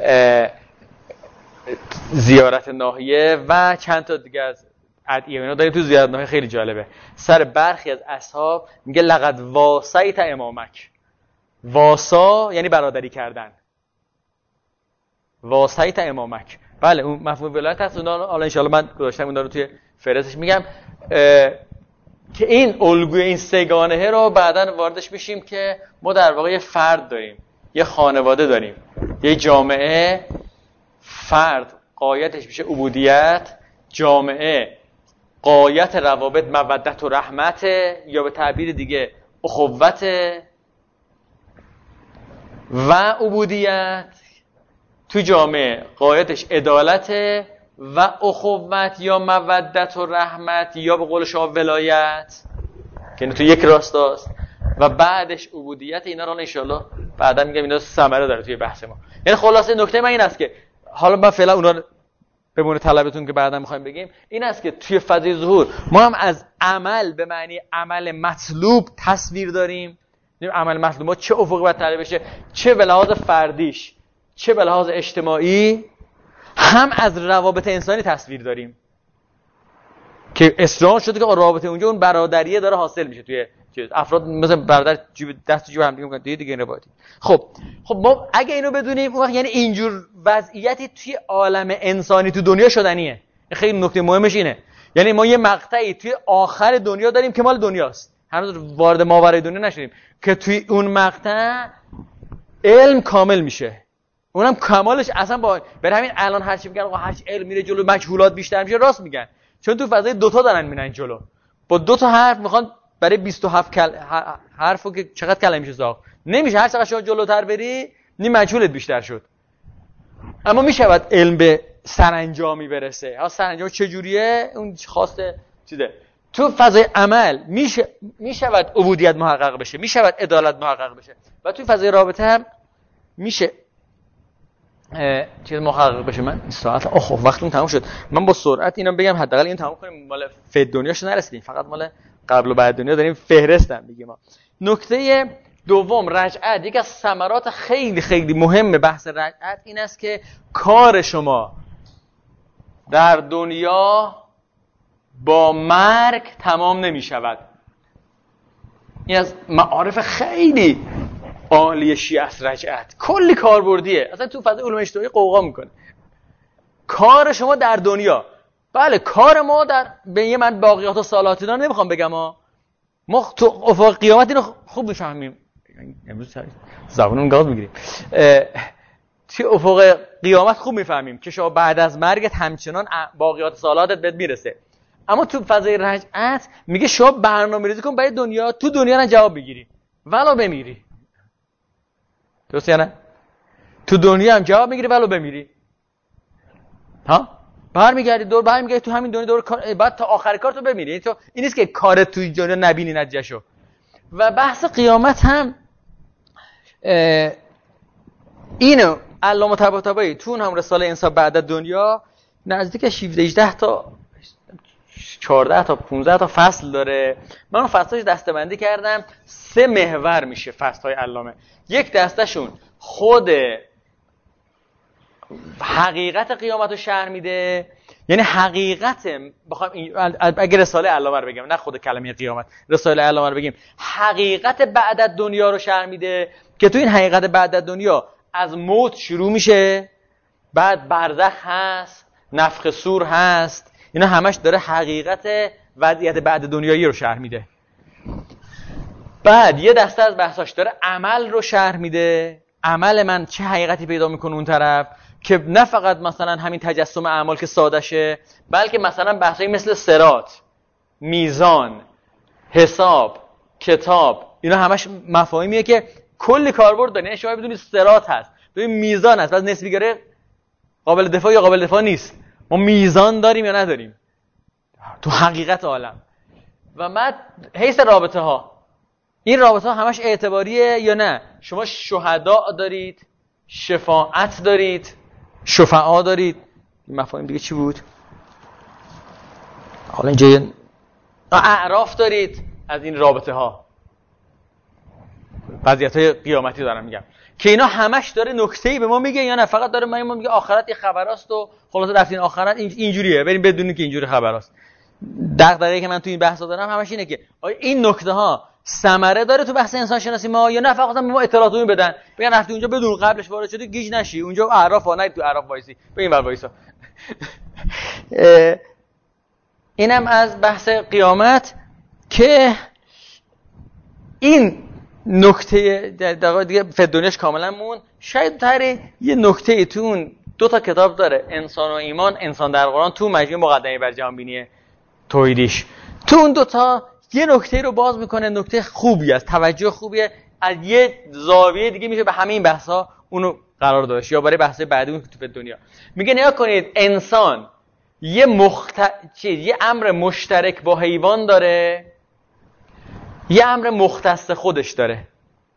Speaker 1: زیارت ناحیه و چند تا دیگه از ادعیه اینا داریم. تو زیارت ناحیه خیلی جالبه، سر برخی از اصحاب میگه لقد واسیت امامک. واسا یعنی برادری کردن. واسیت امامک، بله اون مفهوم ولایت هست. اونا حالا ان شاء الله من گذاشتم اون رو توی فرستش میگم. که این الگوی این سگانه رو بعداً واردش میشیم که ما در واقع یه فرد داریم، یه خانواده داریم، یه جامعه. فرد غایتش میشه عبودیت، جامعه غایت روابط مودت و رحمت، یا به تعبیر دیگه اخوت و عبودیت. تو جامعه غایتش عدالت و اخوت یا مودت و رحمت، یا به قول شما ولایت، که تو یک راستاست. و بعدش عبودیت. اینا رو ان شاءالله بعدا میگم، اینا ثمره داره توی بحث ما. یعنی خلاصه نکته من این است که حالا من فعلا اونا به مورد طلبتون که بعدا میخوایم بگیم، این است که توی فضای ظهور ما هم از عمل به معنی عمل مطلوب تصویر داریم. عمل مطلوب ما چه افقی باید تعریف بشه، چه به لحاظ فردیش چه به لحاظ اجتماعی. هم از روابط انسانی تصویر داریم که اسلام شده که رابطه اونجا اون برادریه داره حاصل میشه توی چیز. افراد مثلا برادر جیب دست جیب هم دیگه میگن دیگه دیگه این روایتی. خب خب ما اگه اینو بدونیم اون وقت یعنی اینجور وضعیتی توی عالم انسانی تو دنیا شدنیه. خیلی نکته مهمش اینه. یعنی ما یه مقطعی توی آخر دنیا داریم که مال دنیاست، هنوز وارد ماورای دنیا نشدیم، که توی اون مقطع علم کامل میشه. اونم کمالش اصلا با برای همین الان هر چی میگن آقا هر چی علم میره جلو مجهولات بیشتر میشه، راست میگن. چون تو فضای دوتا دارن میرن جلو، با دو تا حرف میخوان برای بیست و هفت کل... حرفو که چقدر کلمه میشه ساخت، نمیشه. هر چقدر شما جلوتر بری نیم مجهولت بیشتر شد. اما میشود علم به سرانجامی برسه. ها سرانجام چه جوریه؟ اون خواسته چیزه. تو فضای عمل میشه میشود عبودیت محقق بشه، میشود عدالت محقق بشه، و تو فضای رابطه هم میشه چیز محقق بشه. من ساعت آخ وقتمون تموم شد. من با سرعت اینا بگم حداقل این تموم کنیم، مال فد دنیاش نرسیدیم، فقط مال قبل و بعد دنیا داریم فهرستم میگیم ما. نکته دوم، رجعت. یک از ثمرات خیلی خیلی مهم بحث رجعت این است که کار شما در دنیا با مرگ تمام نمی شود. این از معارف خیلی عالی شیعه است. رجعت کلی کاربردیه، اصلا تو فضای علوم اجتماعی قوقا میکنه. کار شما در دنیا، بله کار ما در به یه من باقیات و صالحات اینا نمیخوام بگم ها، ما تو افق قیامت اینو خوب میفهمیم. امروز زبانمون گاز میگیریم. توی افق قیامت خوب میفهمیم که شما بعد از مرگت همچنان باقیات صالحاتت بهت میرسه. اما تو فضای رجعت میگه شما برنامه‌ریزی کن برای دنیا، تو دنیا نه جواب بگیری ولو بمیری. درست یا نه؟ تو دنیا هم جواب میگیری ولو بمیری. ها؟ برمیگردی دور برمیگردی تو همین دنیا دور بعد تا آخر کار تو بمیری. تو این نیست که کارت توی دنیا نبینی نتیجهشو. و بحث قیامت هم اینو علامه طباطبایی تو هم رساله انسان بعد از دنیا نزدیک هفده هجده تا چهارده تا پانزده تا فصل داره. من اون فصلش دسته‌بندی کردم. سه محور میشه فصل‌های علامه. یک دستشون خود حقیقت قیامت رو شرح میده، یعنی حقیقت بخوام اگه رساله علامه رو بگم نه خود کلمه قیامت، رساله علامه رو بگیم، حقیقت بعد از دنیا رو شرح میده که تو این حقیقت بعد از دنیا از موت شروع میشه، بعد برزخ هست، نفخ صور هست، اینا همش داره حقیقت وضعیت بعد دنیایی رو شرح میده. بعد یه دسته از بحثاش داره عمل رو شرح میده، عمل من چه حقیقتی پیدا میکنه اون طرف، که نه فقط مثلا همین تجسم اعمال که ساده شه، بلکه مثلا بحثایی مثل صراط، میزان، حساب، کتاب، اینا همش مفاهیمیه که کلی کاربرد داره. یعنی شما بدونید صراط هست، ببین میزان هست، بعد نسبیگره قابل دفاع یا قابل دفاع نیست. ما میزان داریم یا نداریم تو حقیقت عالم. و بعد حیث رابطه ها، این رابطه ها همش اعتباریه یا نه؟ شما شهدا دارید، شفاعت دارید، شفعا دارید. این مفاهیم دیگه چی بود؟ حالا اینجا اعراف دارید. از این رابطه ها وضعیت های قیامتی دارم میگم که اینا همش داره نکته‌ای به ما میگه یا نه فقط داره ما میگه آخرت یه خبراست و خلاص رفتین آخرت اینجوریه، بریم بدونید که اینجوری خبراست. دغدغه‌ای که من تو این بحثا دارم همش اینه که آیا این نکته ها ثمره داره تو بحث انسان شناسی ما یا نه فقط ما اطلاعاتو بدن بگن رفتی اونجا بدون قبلش وارد شدی گیج نشی، اونجا اعراف ها، نه تو اعراف وایسی ببین ور وایسا. اینم از بحث قیامت که این نکته در دیگه فدونیش کاملا مون. شاید تری یه نکته تو اون دو تا کتاب داره، انسان و ایمان، انسان در قرآن، تو مجموعه مقدمه بر جهانبینی توحیدیش، تو اون دو تا یه نکته رو باز میکنه، نکته خوبی است، توجه خوبیه، از یه زاویه دیگه میشه به همه این بحثا اونو قرار داشت یا برای بحث بعدی اون تو دنیا. میگه نیا کنید انسان یه مخت... چیز یه امر مشترک با حیوان داره، یه امر مختص خودش داره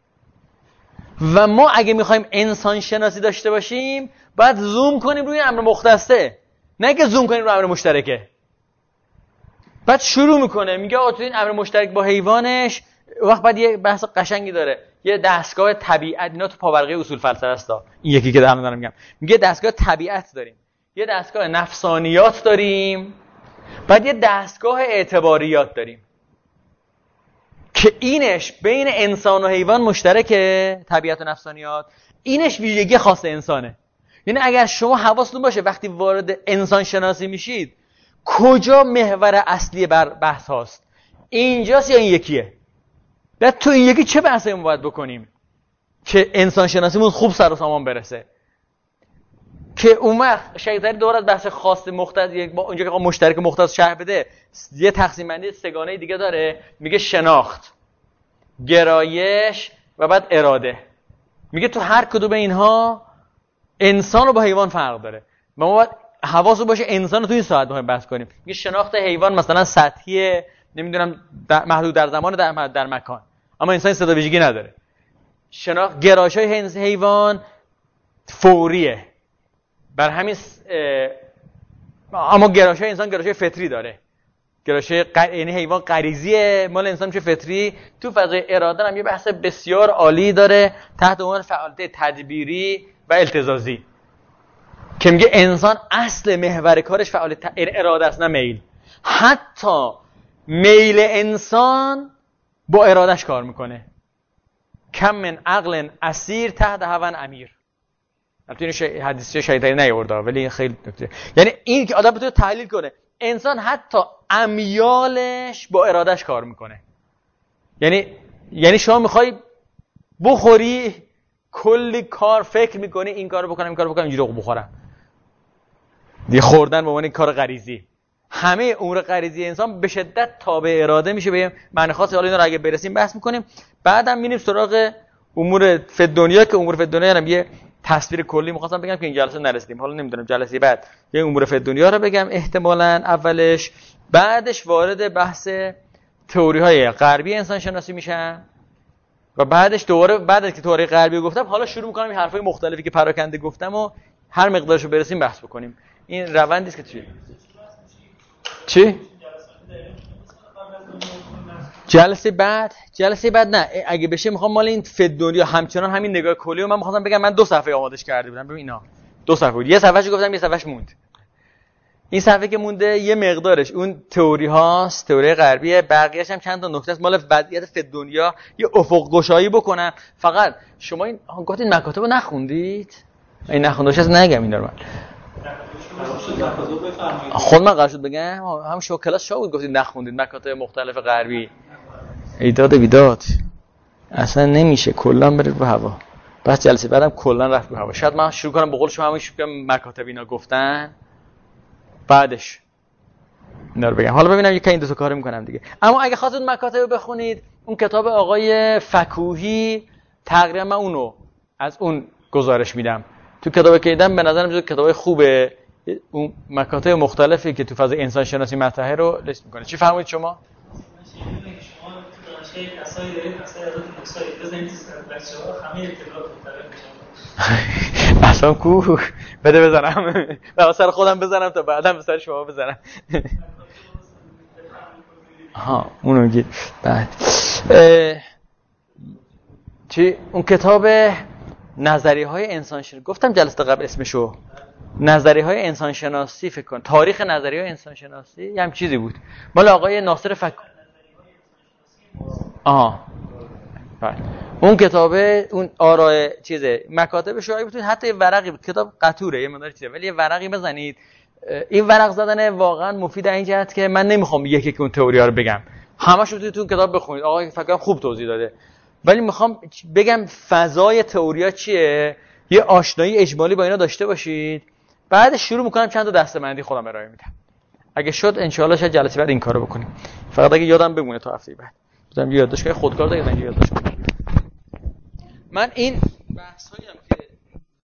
Speaker 1: و ما اگه میخوایم انسان شناسی داشته باشیم باید زوم کنیم روی امر مختصه، نه که زوم کنیم روی امر مشترکه. بعد شروع میکنه میگه آقا تو این امر مشترک با حیوانش وقت بعد یه بحث قشنگی داره، یه دستگاه طبیعت، اینا تو پاورقی اصول فلسفه است، این یکی که دارم دارم میگم، میگه دستگاه طبیعت داریم، یه دستگاه نفسانیات داریم، بعد یه دستگاه اعتباریات داریم که اینش بین انسان و حیوان مشترکه، طبیعت و نفسانیات، اینش ویژگی خاص انسانه. یعنی اگر شما حواستون باشه وقتی وارد انسان شناسی میشید کجا محور اصلی بر بحث هاست، اینجاست یا این یکیه؟ بعد تو این یکی چه بحثی ما باید بکنیم که انسان شناسیمون خوب سر و سامان برسه؟ که اون وقت شیطانی دور از بحث خاص مختص یک با اونجا که مشترک مختص شرح بده، یه تقسیم بندی سگانه دیگه داره، میگه شناخت، گرایش و بعد اراده. میگه تو هر کدوم اینها انسان و با حیوان فرق داره. ما باید حواسو باشه انسان رو تو این ساعت بخوایم بحث کنیم. میگه شناخت حیوان مثلا سطحیه، نمیدونم در محدود در زمان و در, در مکان، اما انسان صدا ویژگی نداره. شناخت گرایش‌های حیوان فوریه، بر همین اما گرایش‌های انسان گرایش‌های فطری داره. گرایش‌های ق... یعنی حیوان غریزیه، مال انسان میشه فطری. تو فضای اراده هم یه بحث بسیار عالی داره تحت عنوان فعالیت تدبیری و التزازی که میگه انسان اصل محور کارش فعالیت اراده است، نه میل. حتی میل انسان با ارادش کار میکنه. کم من عقل اسیر تحت هوى امیر. البته این ش... حدیث شیطانی نیورده ولی این خیلی نکته، یعنی این که آدم بتونه تحلیل کنه انسان حتی امیالش با ارادش کار میکنه. یعنی یعنی شما میخوای بخوری کلی کار فکر میکنی این کارو بکنم این کارو بکنم اینجوری بخورم، دیگه خوردن به عنوان کار غریزی. همه امور غریزی انسان به شدت تابع اراده میشه به معنی خاص. حالا اینا رو اگه برسیم بحث میکنیم. بعدم میریم سراغ امور فد دنیا که امور فد دنیا هم یه تصویر کلی می‌خواستم بگم که این جلسه نرسیدیم. حالا نمیدونم جلسه بعد یه امور فد دنیا رو بگم احتمالاً اولش، بعدش وارد بحث تئوری‌های غربی انسان شناسی میشم و بعدش دوباره بعد از که تئوری غربی گفتم حالا شروع می‌کنم این حرفای مختلفی که پراکنده گفتم و هر مقدارشو برسیم بحث بکنیم. این روندی است که چی؟ چی؟ جلسه بعد جلسه بعد نه اگه بشه میخوام مال این فد دنیا همچنان همین نگاه کلی و من می‌خواستم بگم من دو صفحه آمادهش کرده بودم. ببین اینا دو صفحه بود، یه صفحه‌شو گفتم یه صفحه‌ش موند. این صفحه که مونده یه مقدارش اون تئوری هاست، تئوری غربیه، بقیه‌اش هم چند تا نکته است مال وضعیت فد دنیا، یه افق گشایی بکنم. فقط شما این گفتین مکاتب رو نخوندید؟ این نخوندوش از نگم اینا رو من خود من قرار شد بگم هم شما کلاس شما بود گفتید نخوندید مکاتب مختلف غربی. ایداد بیداد اصلا نمیشه، کلا برید رو هوا. بس جلسه بعدم کلا رفت رو هوا. شاید من شروع کنم به قول شما همون شروع کنم مکاتب اینا گفتن بعدش اینا رو بگم. حالا ببینم یکی این دو تا کارو میکنم دیگه. اما اگه خواستید مکاتب رو بخونید اون کتاب آقای فکوهی تقریبا من اونو از اون گزارش میدم. تو کتابی که دیدم به نظرم جز کتابای خوبه، اون مکاتب مختلفی که تو فاز انسان شناسی مطرحه رو لیست میکنه. چی فهمید شما؟
Speaker 3: کسایی دارید مثلا از اون کسایی بزنید بچه‌ها همه اطلاعات مطلع
Speaker 1: اصلا کو بده بزنم و سر خودم بزنم تا بعدم به سر شما بزنم. ها اونو میگی بعد چی اون کتاب نظریه‌های انسان شناسی گفتم جلسه قبل اسمشو نظریه‌های انسان شناسی فکر کن تاریخ نظریه‌های انسان شناسی یه هم چیزی بود مال آقای ناصر فک آها بله اون کتابه اون آراء چیزه مکاتب شایع بتونید حتی یه ورقی کتاب قطوره یه مقدار چیزه ولی یه ورقی بزنید این ورق زدن واقعا مفید در این جهت که من نمیخوام یکی که اون تئوری ها رو بگم، همه‌شو تو تو کتاب بخونید، آقا فکر کنم خوب توضیح داده، ولی میخوام بگم فضای تئوریا چیه، یه آشنایی اجمالی با اینا داشته باشید. بعد شروع میکنم چند تا دسته‌بندی خودم ارائه میدم. اگه شد ان شاء الله شاید جلسه بعد این کارو بکنیم. فقط اگه یادم بمونه تا هفته بعد. بذارم یادداشت خودکار دارم یادداشت. من این بحثایی